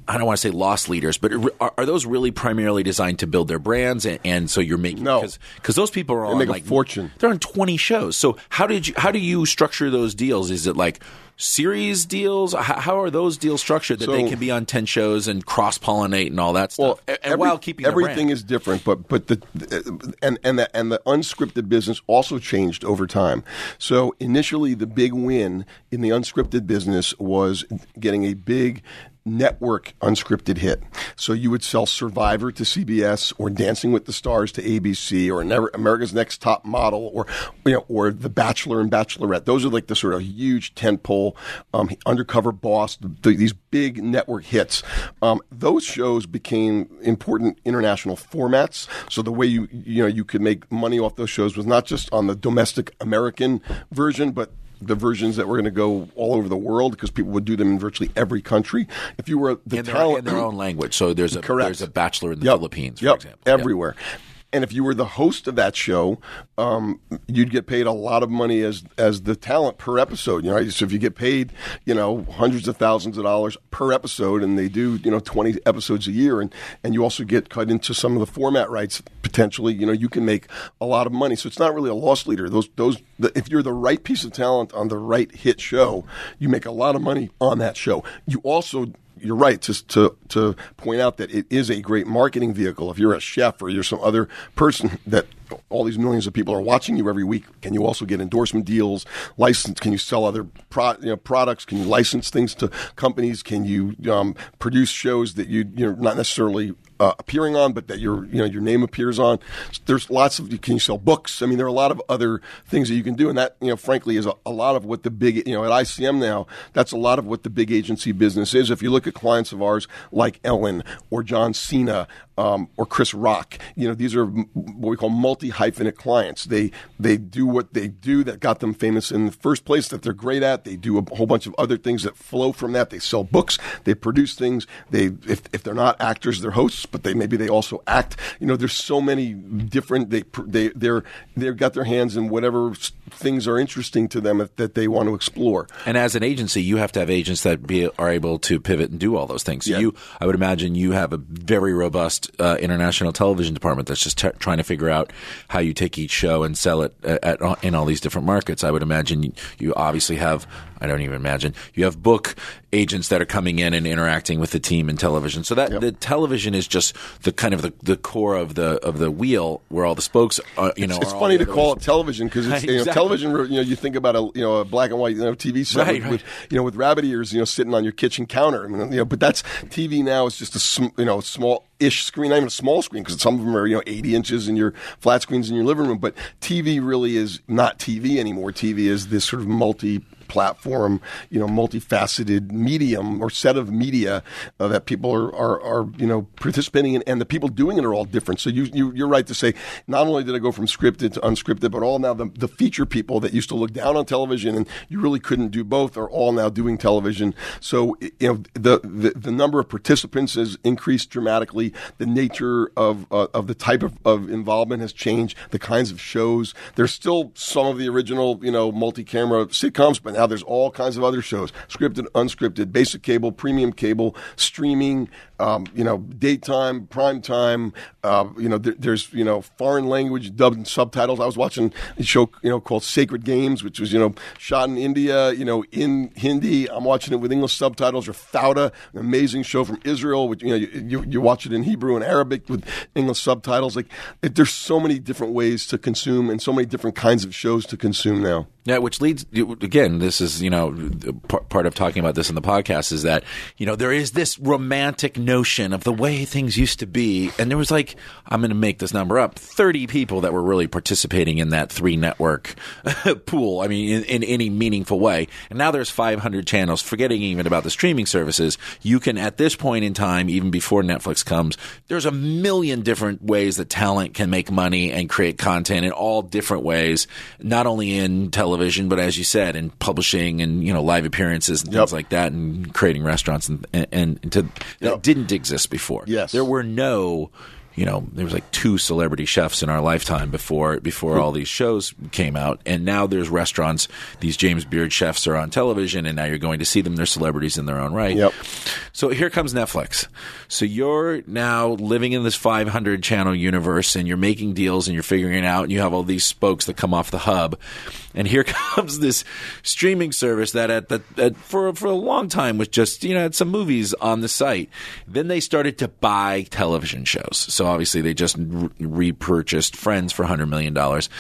I don't want to say loss leaders, but are, are those really primarily designed to build their brands? And, and so you're making no, because those people are they on make like a fortune. They're on twenty shows. So how did you how do you structure those deals? Is it like series deals? How, how are those deals structured that so, they can be on ten shows and cross pollinate and all that stuff? Well, and every, while keeping everything brand. is different, but but the and and the and the unscripted business also changed over time. So initially, the big win in the unscripted business was getting a big network unscripted hit. So you would sell Survivor to C B S or Dancing with the Stars to A B C or Never, America's Next Top Model or you know or The Bachelor and Bachelorette. Those are like the sort of huge tentpole, um, Undercover Boss, the, these big network hits. Um, those shows became important international formats. So the way you you know you could make money off those shows was not just on the domestic American version, but the versions that were going to go all over the world because people would do them in virtually every country. If you were the in their, talent in their own language, so there's a correct. there's a Bachelor in the yep. Philippines, for yep. example, everywhere. Yep. And if you were the host of that show, um, you'd get paid a lot of money as as the talent per episode. You know, so if you get paid, you know, hundreds of thousands of dollars per episode, and they do, you know, twenty episodes a year, and, and you also get cut into some of the format rights potentially. You know, you can make a lot of money. So it's not really a loss leader. Those those the, if you're the right piece of talent on the right hit show, you make a lot of money on that show. You also You're right to, to to point out that it is a great marketing vehicle. If you're a chef or you're some other person that all these millions of people are watching you every week, can you also get endorsement deals, license? Can you sell other pro, you know, products? Can you license things to companies? Can you um, produce shows that you, you're not necessarily uh, appearing on, but that your you know your name appears on? There's lots of. Can you sell books? I mean, there are a lot of other things that you can do, and that you know, frankly, is a, a lot of what the big you know at I C M now. That's a lot of what the big agency business is. If you look at clients of ours like Ellen or John Cena. Um, or Chris Rock, you know, these are what we call multi-hyphenate clients. They they do what they do that got them famous in the first place, that they're great at. They do a whole bunch of other things that flow from that. They sell books. They produce things. They if if they're not actors, they're hosts, but they maybe they also act. You know, there's so many different. They they they're they've got their hands in whatever things are interesting to them that they want to explore. And as an agency, you have to have agents that be, are able to pivot and do all those things. So yeah. you, I would imagine, you have a very robust Uh, international television department that's just t- trying to figure out how you take each show and sell it at, at, in all these different markets. I would imagine you, you obviously have, I don't even imagine, you have book agents that are coming in and interacting with the team in television. So that yep. the television is just the kind of the, the core of the of the wheel where all the spokes are, you know. It's, it's are funny to call ways. it television because it's Exactly. you know, television. You know, you think about a you know a black and white you know T V set right, with, right. with you know with rabbit ears you know sitting on your kitchen counter. I mean, you know, but that's T V now is just a sm- you know small. Ish screen, not even a small screen, because some of them are you know eighty inches in your flat screens in your living room. But T V really is not T V anymore. T V is this sort of multi. platform, you know, multifaceted medium or set of media uh, that people are, are, are, you know, participating in, and the people doing it are all different. So you, you, you're right to say, not only did I go from scripted to unscripted, but all now the, the feature people that used to look down on television and you really couldn't do both are all now doing television. So, you know, the, the, the number of participants has increased dramatically. The nature of, uh, of the type of, of involvement has changed. The kinds of shows. There's still some of the original, you know, multi-camera sitcoms, but now there's all kinds of other shows, scripted, unscripted, basic cable, premium cable, streaming, um, you know, daytime, prime time. Uh, you know, there, there's, you know, foreign language dubbed and subtitles. I was watching a show, you know, called Sacred Games, which was, you know, shot in India, you know, in Hindi. I'm watching it with English subtitles. Or Fauda, an amazing show from Israel, which, you know, you, you, you watch it in Hebrew and Arabic with English subtitles. Like, it, there's so many different ways to consume and so many different kinds of shows to consume now. Yeah, which leads, again, this is, you know, part of talking about this in the podcast is that, you know, there is this romantic notion of the way things used to be. And there was like, I'm going to make this number up, thirty people that were really participating in that three network pool. I mean, in, in any meaningful way. And now there's five hundred channels, forgetting even about the streaming services. You can, at this point in time, even before Netflix comes, there's a million different ways that talent can make money and create content in all different ways, not only in television, but as you said, in publishing and, you know, live appearances and yep. things like that, and creating restaurants and, and, and to, yep. that didn't exist before. Yes. There were no, you know, there was like two celebrity chefs in our lifetime before before all these shows came out, and now there's restaurants. These James Beard chefs are on television, and now you're going to see them. They're celebrities in their own right. Yep. So here comes Netflix. So you're now living in this five hundred channel universe, and you're making deals, and you're figuring it out, and you have all these spokes that come off the hub, and here comes this streaming service that at the at, for for a long time was just, you know, had some movies on the site. Then they started to buy television shows. So obviously they just re- repurchased Friends for one hundred million dollars.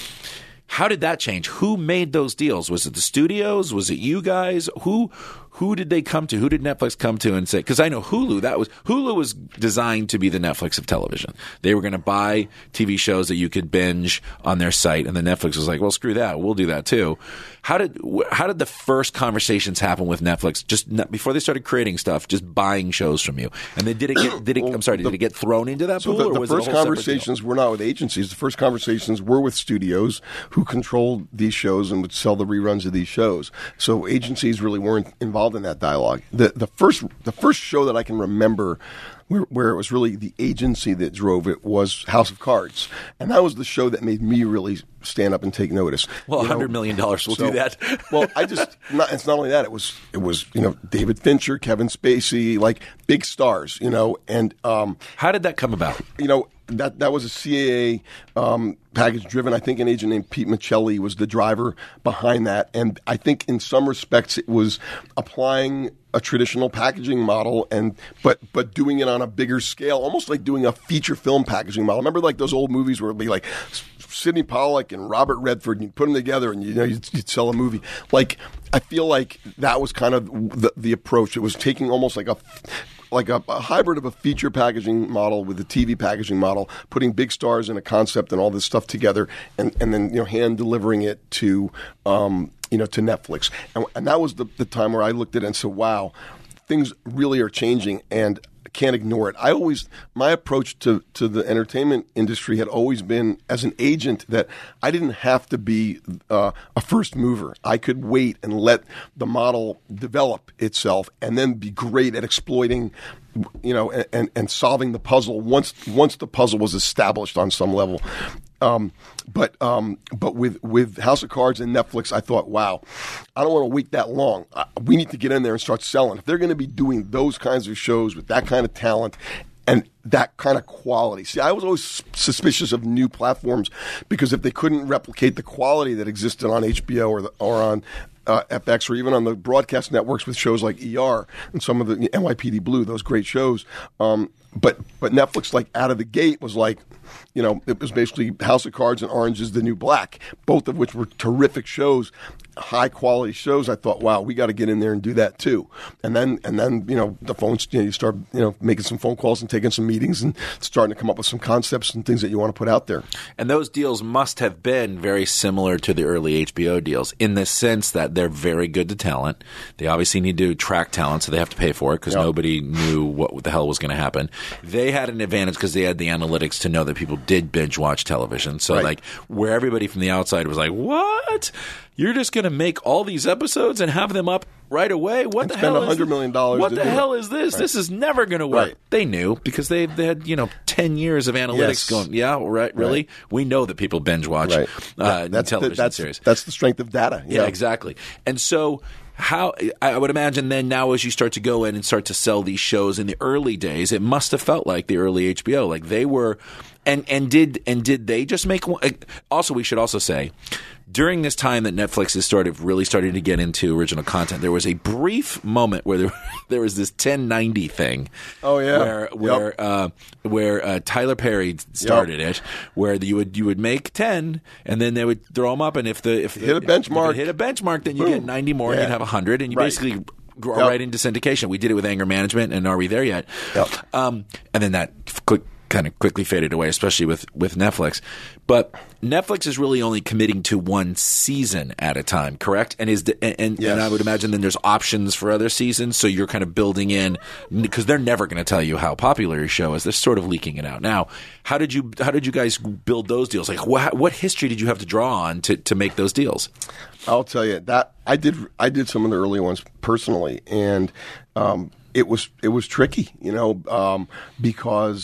How did that change? Who made those deals? Was it the studios? Was it you guys? Who who did they come to? Who did Netflix come to and say? Because I know Hulu. That was Hulu was designed to be the Netflix of television. They were going to buy T V shows that you could binge on their site, and then Netflix was like, "Well, screw that. We'll do that too." How did how did the first conversations happen with Netflix? Just not, before they started creating stuff, just buying shows from you, and then did it get? Did it? Well, I'm sorry. Did the, it get thrown into that so pool? the, or the was first it a whole conversations were not with agencies. The first conversations were with studios who controlled these shows and would sell the reruns of these shows. So agencies really weren't involved in that dialogue. The the first the first show that I can remember where, where it was really the agency that drove it was House of Cards, and that was the show that made me really stand up and take notice. Well, one hundred million dollars will so, do that. Well, I just not, it's not only that, it was it was you know David Fincher, Kevin Spacey, like big stars, you know, and um, how did that come about? You know. That that was a C A A um, package driven. I think an agent named Pete Michelli was the driver behind that. And I think in some respects it was applying a traditional packaging model and but but doing it on a bigger scale, almost like doing a feature film packaging model. Remember like those old movies where it'd be like Sidney Pollack and Robert Redford, and you'd put them together and you know you'd, you'd sell a movie. Like I feel like that was kind of the, the approach. It was taking almost like a like a, a hybrid of a feature packaging model with a T V packaging model, putting big stars in a concept and all this stuff together, and, and then you know hand delivering it to um, you know to Netflix. And, and that was the, the time where I looked at it and said, "Wow, things really are changing," and can't ignore it. I always, my approach to, to the entertainment industry had always been as an agent that I didn't have to be uh, a first mover. I could wait and let the model develop itself and then be great at exploiting, you know, and, and, and solving the puzzle once once the puzzle was established on some level. Um, but um, but with, with House of Cards and Netflix, I thought, wow, I don't want to wait that long. Uh, we need to get in there and start selling. If they're going to be doing those kinds of shows with that kind of talent and that kind of quality. See, I was always suspicious of new platforms because if they couldn't replicate the quality that existed on H B O or the, or on uh, F X or even on the broadcast networks with shows like E R and some of the N Y P D Blue, those great shows. Um, but but Netflix, like out of the gate, was like, you know, it was basically House of Cards and Orange is the New Black, both of which were terrific shows, high quality shows. I thought, wow, we got to get in there and do that too. And then and then you know the phones, you know, you start you know making some phone calls and taking some meetings and starting to come up with some concepts and things that you want to put out there. And those deals must have been very similar to the early H B O deals in the sense that they're very good to talent. They obviously need to attract talent, so they have to pay for it because yep. nobody knew what the hell was going to happen. They had an advantage because they had the analytics to know that people did binge watch television. So right. like where everybody from the outside was like, what? You're just going to make all these episodes and have them up right away? What and the spend hell one hundred million dollars What the hell it. is this? Right. This is never going to work. Right. They knew because they, they had, you know, ten years of analytics yes. going, yeah, right, really? Right. We know that people binge watch right. uh, that's television the, that's, series. That's the strength of data. Yeah, know? exactly. And so how I would imagine then now as you start to go in and start to sell these shows in the early days, it must have felt like the early H B O. Like they were and, and did and did they just make one? Also, we should also say during this time that Netflix is sort of really starting to get into original content, there was a brief moment where there, there was this ten ninety thing. Oh yeah, where where yep. uh, where uh, Tyler Perry started yep. it, where you would you would make ten, and then they would throw them up, and if the if the, hit a benchmark, if hit a benchmark, then you Boom. get ninety more, yeah. and you'd have a hundred, and you right. basically go yep. right into syndication. We did it with Anger Management, and Are We There Yet? Yep. Um, and then that quick. kind of quickly faded away, especially with, with Netflix. But Netflix is really only committing to one season at a time, correct? And is the, and, and, yes. and I would imagine then there's options for other seasons, so you're kind of building in because they're never going to tell you how popular your show is. They're sort of leaking it out. Now, how did you how did you guys build those deals? Like, what, what history did you have to draw on to, to make those deals? I'll tell you that I did I did some of the early ones personally, and um, it was it was tricky, you know, um, because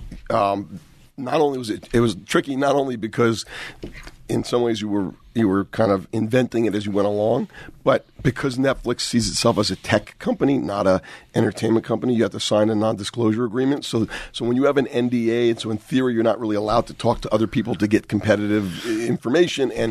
um, not only was it it was tricky, not only because in some ways you were you were kind of inventing it as you went along, but because Netflix sees itself as a tech company, not a entertainment company, you have to sign a non-disclosure agreement. So, so when you have an N D A, and so in theory you're not really allowed to talk to other people to get competitive information, and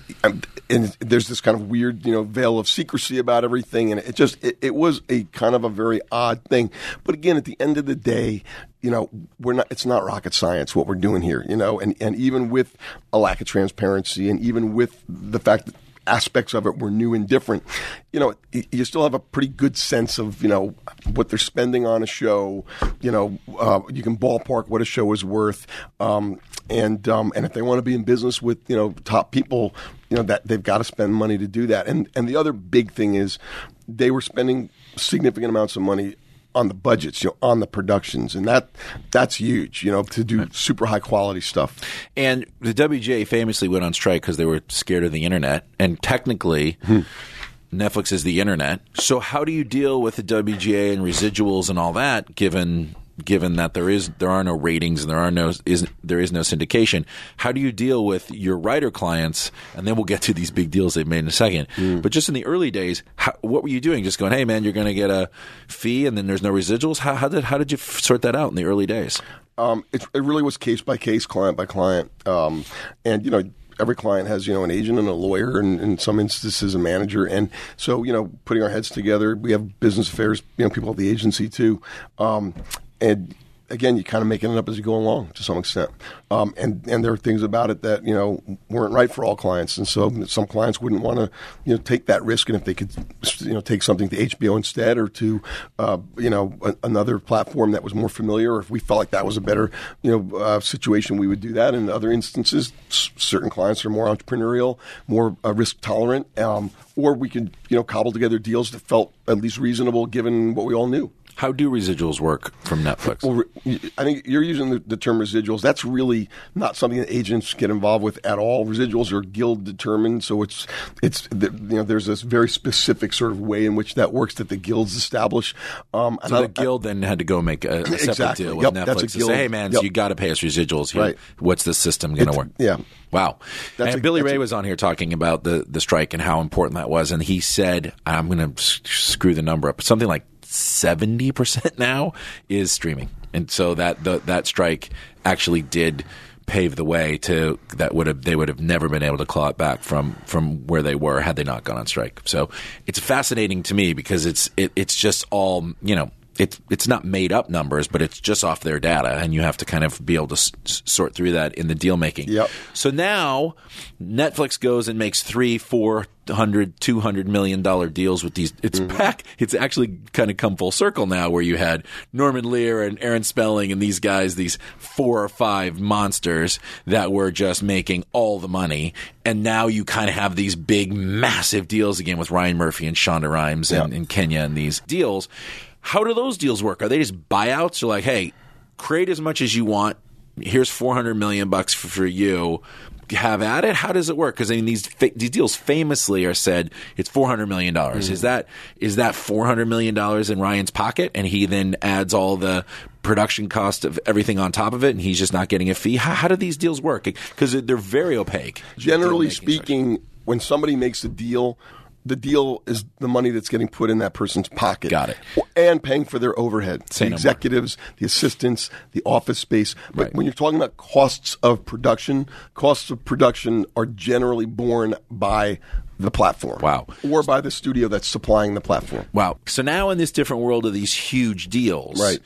and there's this kind of weird, you know, veil of secrecy about everything, and it just it, it was a kind of a very odd thing. But again, at the end of the day, you know, we're not. It's not rocket science what we're doing here, you know, and and even with a lack of transparency, and even with the fact that aspects of it were new and different, you know, you still have a pretty good sense of, you know, what they're spending on a show. You know, uh, you can ballpark what a show is worth, um, and um, and if they want to be in business with, you know, top people, you know, that they've got to spend money to do that. And and the other big thing is they were spending significant amounts of money on the budgets, you know, on the productions, and that that's huge, you know, to do super high quality stuff. And the W G A famously went on strike because they were scared of the internet, and technically, hmm. Netflix is the internet. So how do you deal with the W G A and residuals and all that, given given that there is there are no ratings and there are no is there is no syndication? How do you deal with your writer clients? And then we'll get to these big deals they've made in a second. Mm. But just in the early days, how, what were you doing? Just going, hey man, you're going to get a fee, and then there's no residuals. How, how did how did you f- sort that out in the early days? Um, it, it really was case by case, client by client, um, and you know. Every client has, you know, an agent and a lawyer, and in some instances a manager. And so, you know, putting our heads together, we have business affairs, you know, people at the agency too. Um, and again, you kind of making it up as you go along to some extent. Um, and, and there are things about it that, you know, weren't right for all clients. And so some clients wouldn't want to, you know, take that risk. And if they could, you know, take something to H B O instead, or to, uh, you know, a, another platform that was more familiar, or if we felt like that was a better, you know, uh, situation, we would do that. In other instances, s- certain clients are more entrepreneurial, more uh, risk tolerant, um, or we could, you know, cobble together deals that felt at least reasonable given what we all knew. How do residuals work from Netflix? Well, I think you're using the, the term residuals. That's really not something that agents get involved with at all. Residuals are guild determined, so it's it's you know there's this very specific sort of way in which that works that the guilds establish. Um, so the I, guild then had to go make a, a separate exactly. deal with yep, Netflix that's a to guild. say, hey man, yep. so you got to pay us residuals here. Right. What's the system going to work? Yeah. Wow. That's and a, Billy Ray a, was on here talking about the, the strike and how important that was, and he said, I'm going to s- screw the number up, something like seventy percent now is streaming. And so that the, that strike actually did pave the way to that would have they would have never been able to claw it back from from where they were had they not gone on strike. So it's fascinating to me because it's it, it's just all, you know, It's it's not made up numbers, but it's just off their data, and you have to kind of be able to s- sort through that in the deal making. Yep. So now Netflix goes and makes three, four hundred, two hundred million dollar deals with these. It's mm-hmm. back. It's actually kind of come full circle now, where you had Norman Lear and Aaron Spelling and these guys, these four or five monsters that were just making all the money, and now you kind of have these big, massive deals again with Ryan Murphy and Shonda Rhimes yep. and, and Kenya and these deals. How do those deals work? Are they just buyouts, or like, hey, create as much as you want. Here's four hundred million bucks for, for you. Have at it. How does it work? Because I mean, these fa- these deals famously are said it's four hundred million dollars. Mm. Is that is that four hundred million dollars in Ryan's pocket, and he then adds all the production cost of everything on top of it, and he's just not getting a fee? How, how do these deals work? Because they're very opaque. Generally speaking, when somebody makes a deal, the deal is the money that's getting put in that person's pocket. Got it. And paying for their overhead. Say the no executives, more. the assistants, the office space. But right. when you're talking about costs of production, costs of production are generally borne by the platform. Wow. Or by the studio that's supplying the platform. Wow. So now in this different world of these huge deals, right.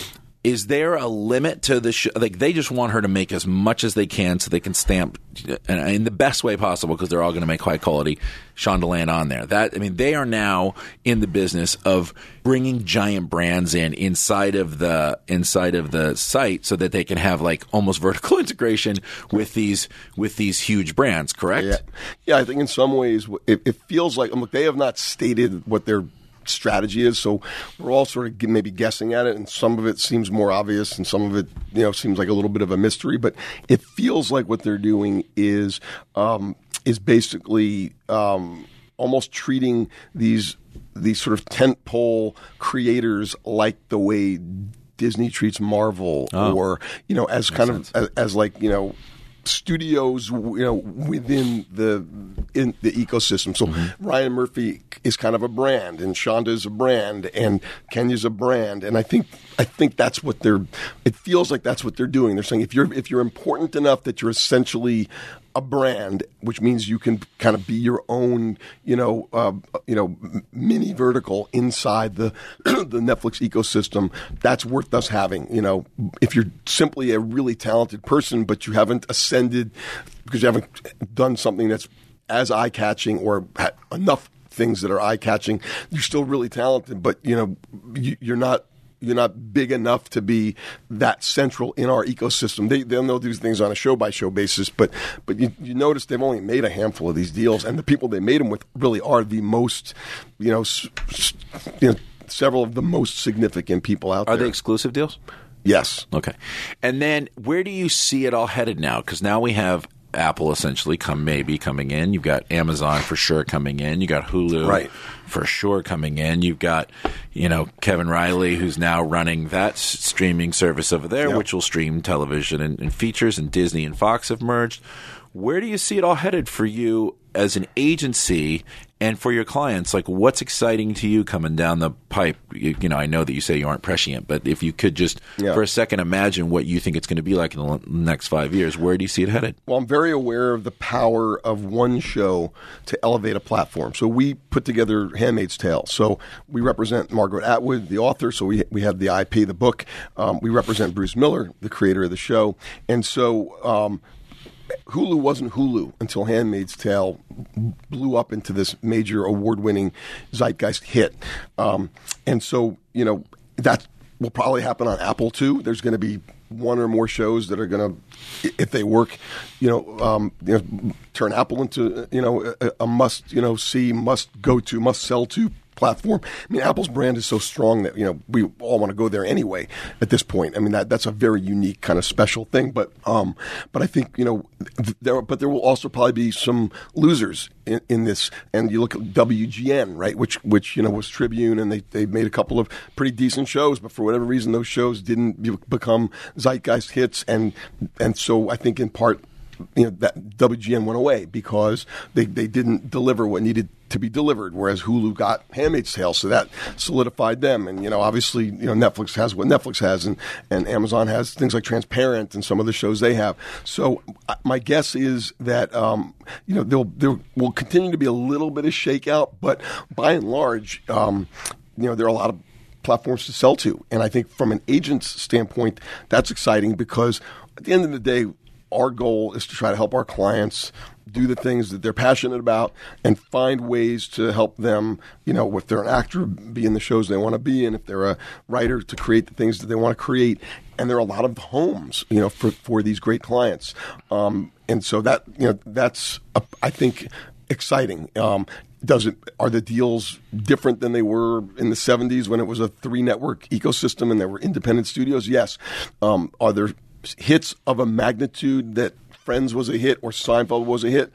is there a limit to the show? Like, they just want her to make as much as they can so they can stamp in the best way possible, because they're all going to make high quality Shondaland on there. That I mean, they are now in the business of bringing giant brands in inside of the inside of the site so that they can have like almost vertical integration with these with these huge brands. Correct? Yeah, yeah. I think in some ways it, it feels like look, they have not stated what their strategy is, so we're all sort of maybe guessing at it, and some of it seems more obvious and some of it, you know, seems like a little bit of a mystery, but it feels like what they're doing is um, is basically um, almost treating these these sort of tentpole creators like the way Disney treats Marvel, Oh. or you know, as Makes kind sense. of as, as like you know. Studios, you know, within the in the ecosystem. So Mm-hmm. Ryan Murphy is kind of a brand, and Shonda is a brand, and Kenya's a brand, and I think I think that's what they're. It feels like that's what they're doing. They're saying if you're if you're important enough that you're essentially a brand, which means you can kind of be your own, you know, uh, you know, mini vertical inside the the Netflix ecosystem. That's worth us having. You know, if you're simply a really talented person, but you haven't ascended because you haven't done something that's as eye catching or ha- enough things that are eye catching, you're still really talented, but you know, you, you're not. You're not big enough to be that central in our ecosystem. They they'll know these things on a show by show basis, but but you, you notice they've only made a handful of these deals, and the people they made them with really are the most, you know, s- s- you know several of the most significant people out Are there. they exclusive deals? Yes. Okay. And then where do you see it all headed now? Because now we have Apple essentially come maybe coming in. You've got Amazon for sure coming in. You got Hulu Right. for sure coming in. You've got, you know, Kevin Riley, who's now running that s- streaming service over there, Yep. which will stream television and, and features, and Disney and Fox have merged. Where do you see it all headed for you as an agency and for your clients? Like, what's exciting to you coming down the pipe? You, you know, I know that you say you aren't prescient, but if you could just Yeah. for a second imagine what you think it's going to be like in the l- next five years, where do you see it headed? Well, I'm very aware of the power of one show to elevate a platform. So we put together Handmaid's Tale. So we represent Margaret Atwood, the author. So we we have the I P, the book. Um, we represent Bruce Miller, the creator of the show. And so um, Hulu wasn't Hulu until Handmaid's Tale blew up into this major award-winning zeitgeist hit. Um, and so, you know, that will probably happen on Apple too. There's going to be one or more shows that are going to, if they work, you know, um, you know, turn Apple into, you know, a, a must, you know, see, must go to, must sell to platform. I mean, Apple's brand is so strong that, you know, we all want to go there anyway at this point. I mean, that that's a very unique kind of special thing. But um, but I think, you know, th- there but there will also probably be some losers in, in this. And you look at W G N, right, which which you know was Tribune, and they they made a couple of pretty decent shows, but for whatever reason, those shows didn't be- become zeitgeist hits. And and so I think in part, you know, that W G N went away because they, they didn't deliver what needed to be delivered, whereas Hulu got Handmaid's Tale, so that solidified them. And, you know, obviously, you know, Netflix has what Netflix has, and, and Amazon has things like Transparent and some of the shows they have. So uh, my guess is that, um, you know, there'll, there will continue to be a little bit of shakeout, but by and large, um, you know, there are a lot of platforms to sell to. And I think from an agent's standpoint, that's exciting because at the end of the day, our goal is to try to help our clients do the things that they're passionate about and find ways to help them, you know, if they're an actor, be in the shows they want to be in, if they're a writer, to create the things that they want to create. And there are a lot of homes, you know, for, for these great clients. Um, and so that, you know, that's, a, I think, exciting. Um, does it, are the deals different than they were in the seventies when it was a three network ecosystem and there were independent studios? Yes. Um, are there hits of a magnitude that Friends was a hit or Seinfeld was a hit?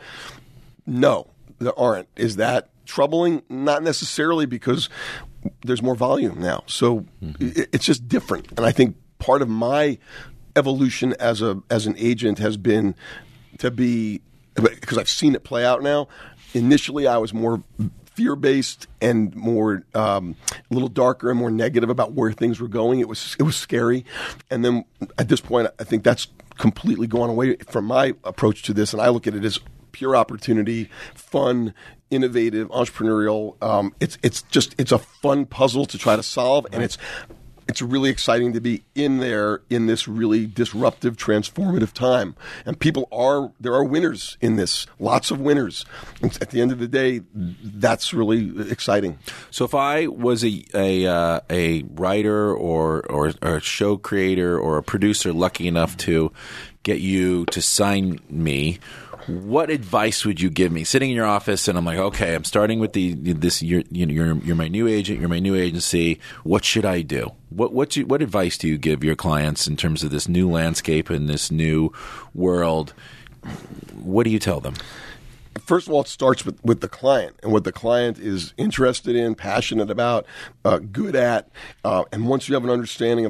No, there aren't. Is that troubling? Not necessarily, because there's more volume now. So mm-hmm. it, it's just different. And I think part of my evolution as a as an agent has been to be, because I've seen it play out now. Initially, I was more fear-based and more um, a little darker and more negative about where things were going. It was it was scary. And then at this point, I think that's completely gone away from my approach to this, and I look at it as pure opportunity, fun, innovative, entrepreneurial. Um, it's it's just it's a fun puzzle to try to solve, and it's it's really exciting to be in there in this really disruptive, transformative time. And people are there are winners in this, lots of winners. And at the end of the day, that's really exciting. So if I was a a, uh, a writer or, or or a show creator or a producer lucky enough to get you to sign me, what advice would you give me? Sitting in your office, and I'm like, okay, I'm starting with the this. You're you know, you're you're my new agent. You're my new agency. What should I do? What what do, what advice do you give your clients in terms of this new landscape and this new world? What do you tell them? First of all, it starts with, with the client and what the client is interested in, passionate about, uh, good at. Uh, and once you have an understanding of that,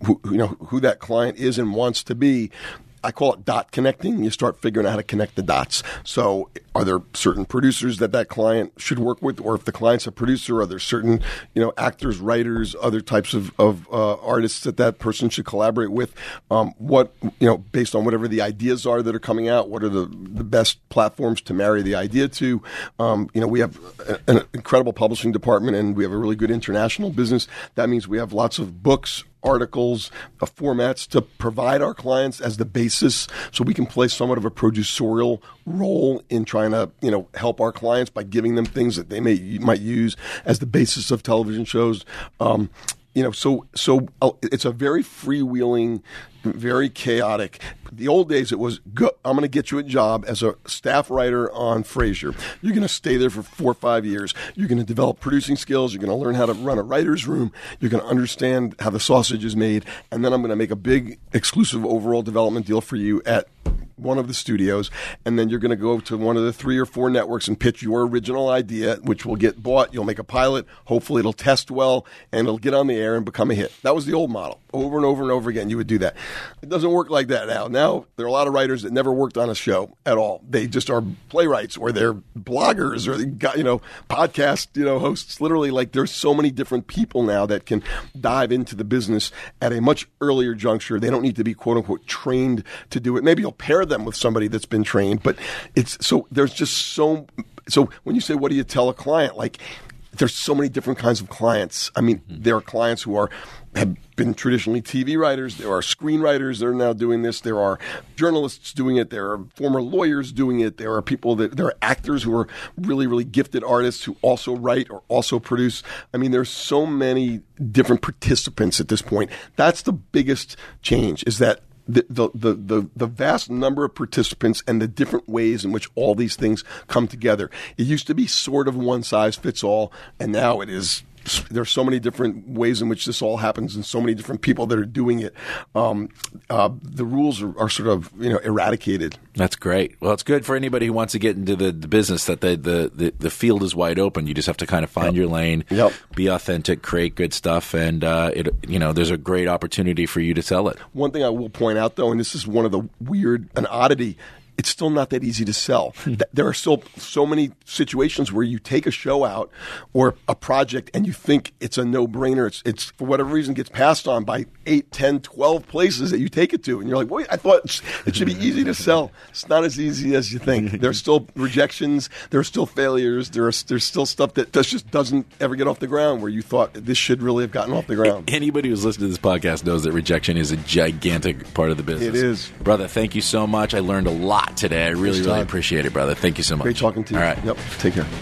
who, you know, who that client is and wants to be. I call it dot connecting. You start figuring out how to connect the dots. So are there certain producers that that client should work with? Or if the client's a producer, are there certain, you know, actors, writers, other types of, of uh, artists that that person should collaborate with? Um, what, you know, based on whatever the ideas are that are coming out, what are the, the best platforms to marry the idea to? Um, you know, we have an incredible publishing department and we have a really good international business. That means we have lots of books, articles, uh, formats to provide our clients as the basis so we can play somewhat of a producerial role in trying to, you know, help our clients by giving them things that they may might use as the basis of television shows. Um, you know, so so uh, it's a very freewheeling, very chaotic. The old days, it was, go, I'm going to get you a job as a staff writer on Frasier. You're going to stay there for four or five years. You're going to develop producing skills. You're going to learn how to run a writer's room. You're going to understand how the sausage is made. And then I'm going to make a big exclusive overall development deal for you at one of the studios, and then you're going to go to one of the three or four networks and pitch your original idea, which will get bought. You'll make a pilot. Hopefully it'll test well, and it'll get on the air and become a hit. That was the old model. Over and over and over again, you would do that. It doesn't work like that now. Now, there are a lot of writers that never worked on a show at all. They just are playwrights, or they're bloggers, or they got, you know, podcast, you know, hosts. Literally, like, there's so many different people now that can dive into the business at a much earlier juncture. They don't need to be, quote unquote, trained to do it. Maybe you'll pair them with somebody that's been trained, but it's so there's just so so when you say, what do you tell a client? Like, there's so many different kinds of clients. I mean, mm-hmm. there are clients who are have been traditionally T V writers. There are screenwriters that are now doing this. There are journalists doing it. There are former lawyers doing it. There are people that there are actors who are really, really gifted artists who also write or also produce. I mean, there's so many different participants at this point. That's the biggest change, is that The, the, the, the, the vast number of participants and the different ways in which all these things come together. It used to be sort of one size fits all, and now it is. There's so many different ways in which this all happens, and so many different people that are doing it. Um, uh, the rules are, are sort of, you know, eradicated. That's great. Well, it's good for anybody who wants to get into the, the business, that the, the, the, the field is wide open. You just have to kind of find yep. your lane, yep. be authentic, create good stuff, and uh, it, you know, there's a great opportunity for you to sell it. One thing I will point out, though, and this is one of the weird, an oddity, it's still not that easy to sell. There are still so many situations where you take a show out or a project and you think it's a no-brainer. It's, it's for whatever reason, gets passed on by eight, ten, twelve places that you take it to. And you're like, wait, I thought it should be easy to sell. It's not as easy as you think. There's still rejections. There's still failures. There are, there's still stuff that just doesn't ever get off the ground where you thought this should really have gotten off the ground. Anybody who's listening to this podcast knows that rejection is a gigantic part of the business. It is. Brother, thank you so much. I learned a lot today. I really, really appreciate it, brother. Thank you so much. Great talking to you. All right. Yep. Take care.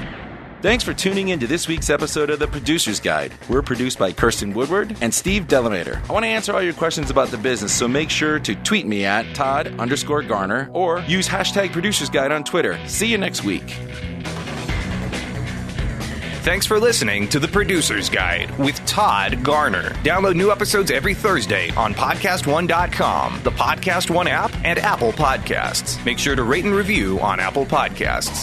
Thanks for tuning in to this week's episode of The Producer's Guide. We're produced by Kirsten Woodward and Steve Delamater. I want to answer all your questions about the business, so make sure to tweet me at Todd underscore Garner or use hashtag Producer's Guide on Twitter. See you next week. Thanks for listening to The Producer's Guide with Todd Garner. Download new episodes every Thursday on podcast one dot com, the Podcast One app, and Apple Podcasts. Make sure to rate and review on Apple Podcasts.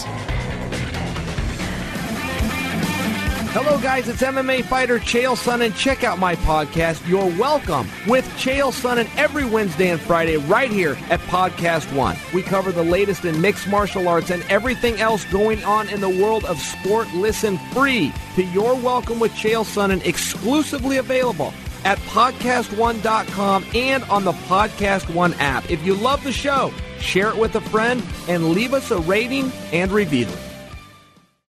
Hello, guys. It's M M A fighter Chael Sonnen. Check out my podcast, You're Welcome, with Chael Sonnen every Wednesday and Friday right here at Podcast One. We cover the latest in mixed martial arts and everything else going on in the world of sport. Listen free to You're Welcome with Chael Sonnen, exclusively available at podcast one dot com and on the Podcast One app. If you love the show, share it with a friend and leave us a rating and review.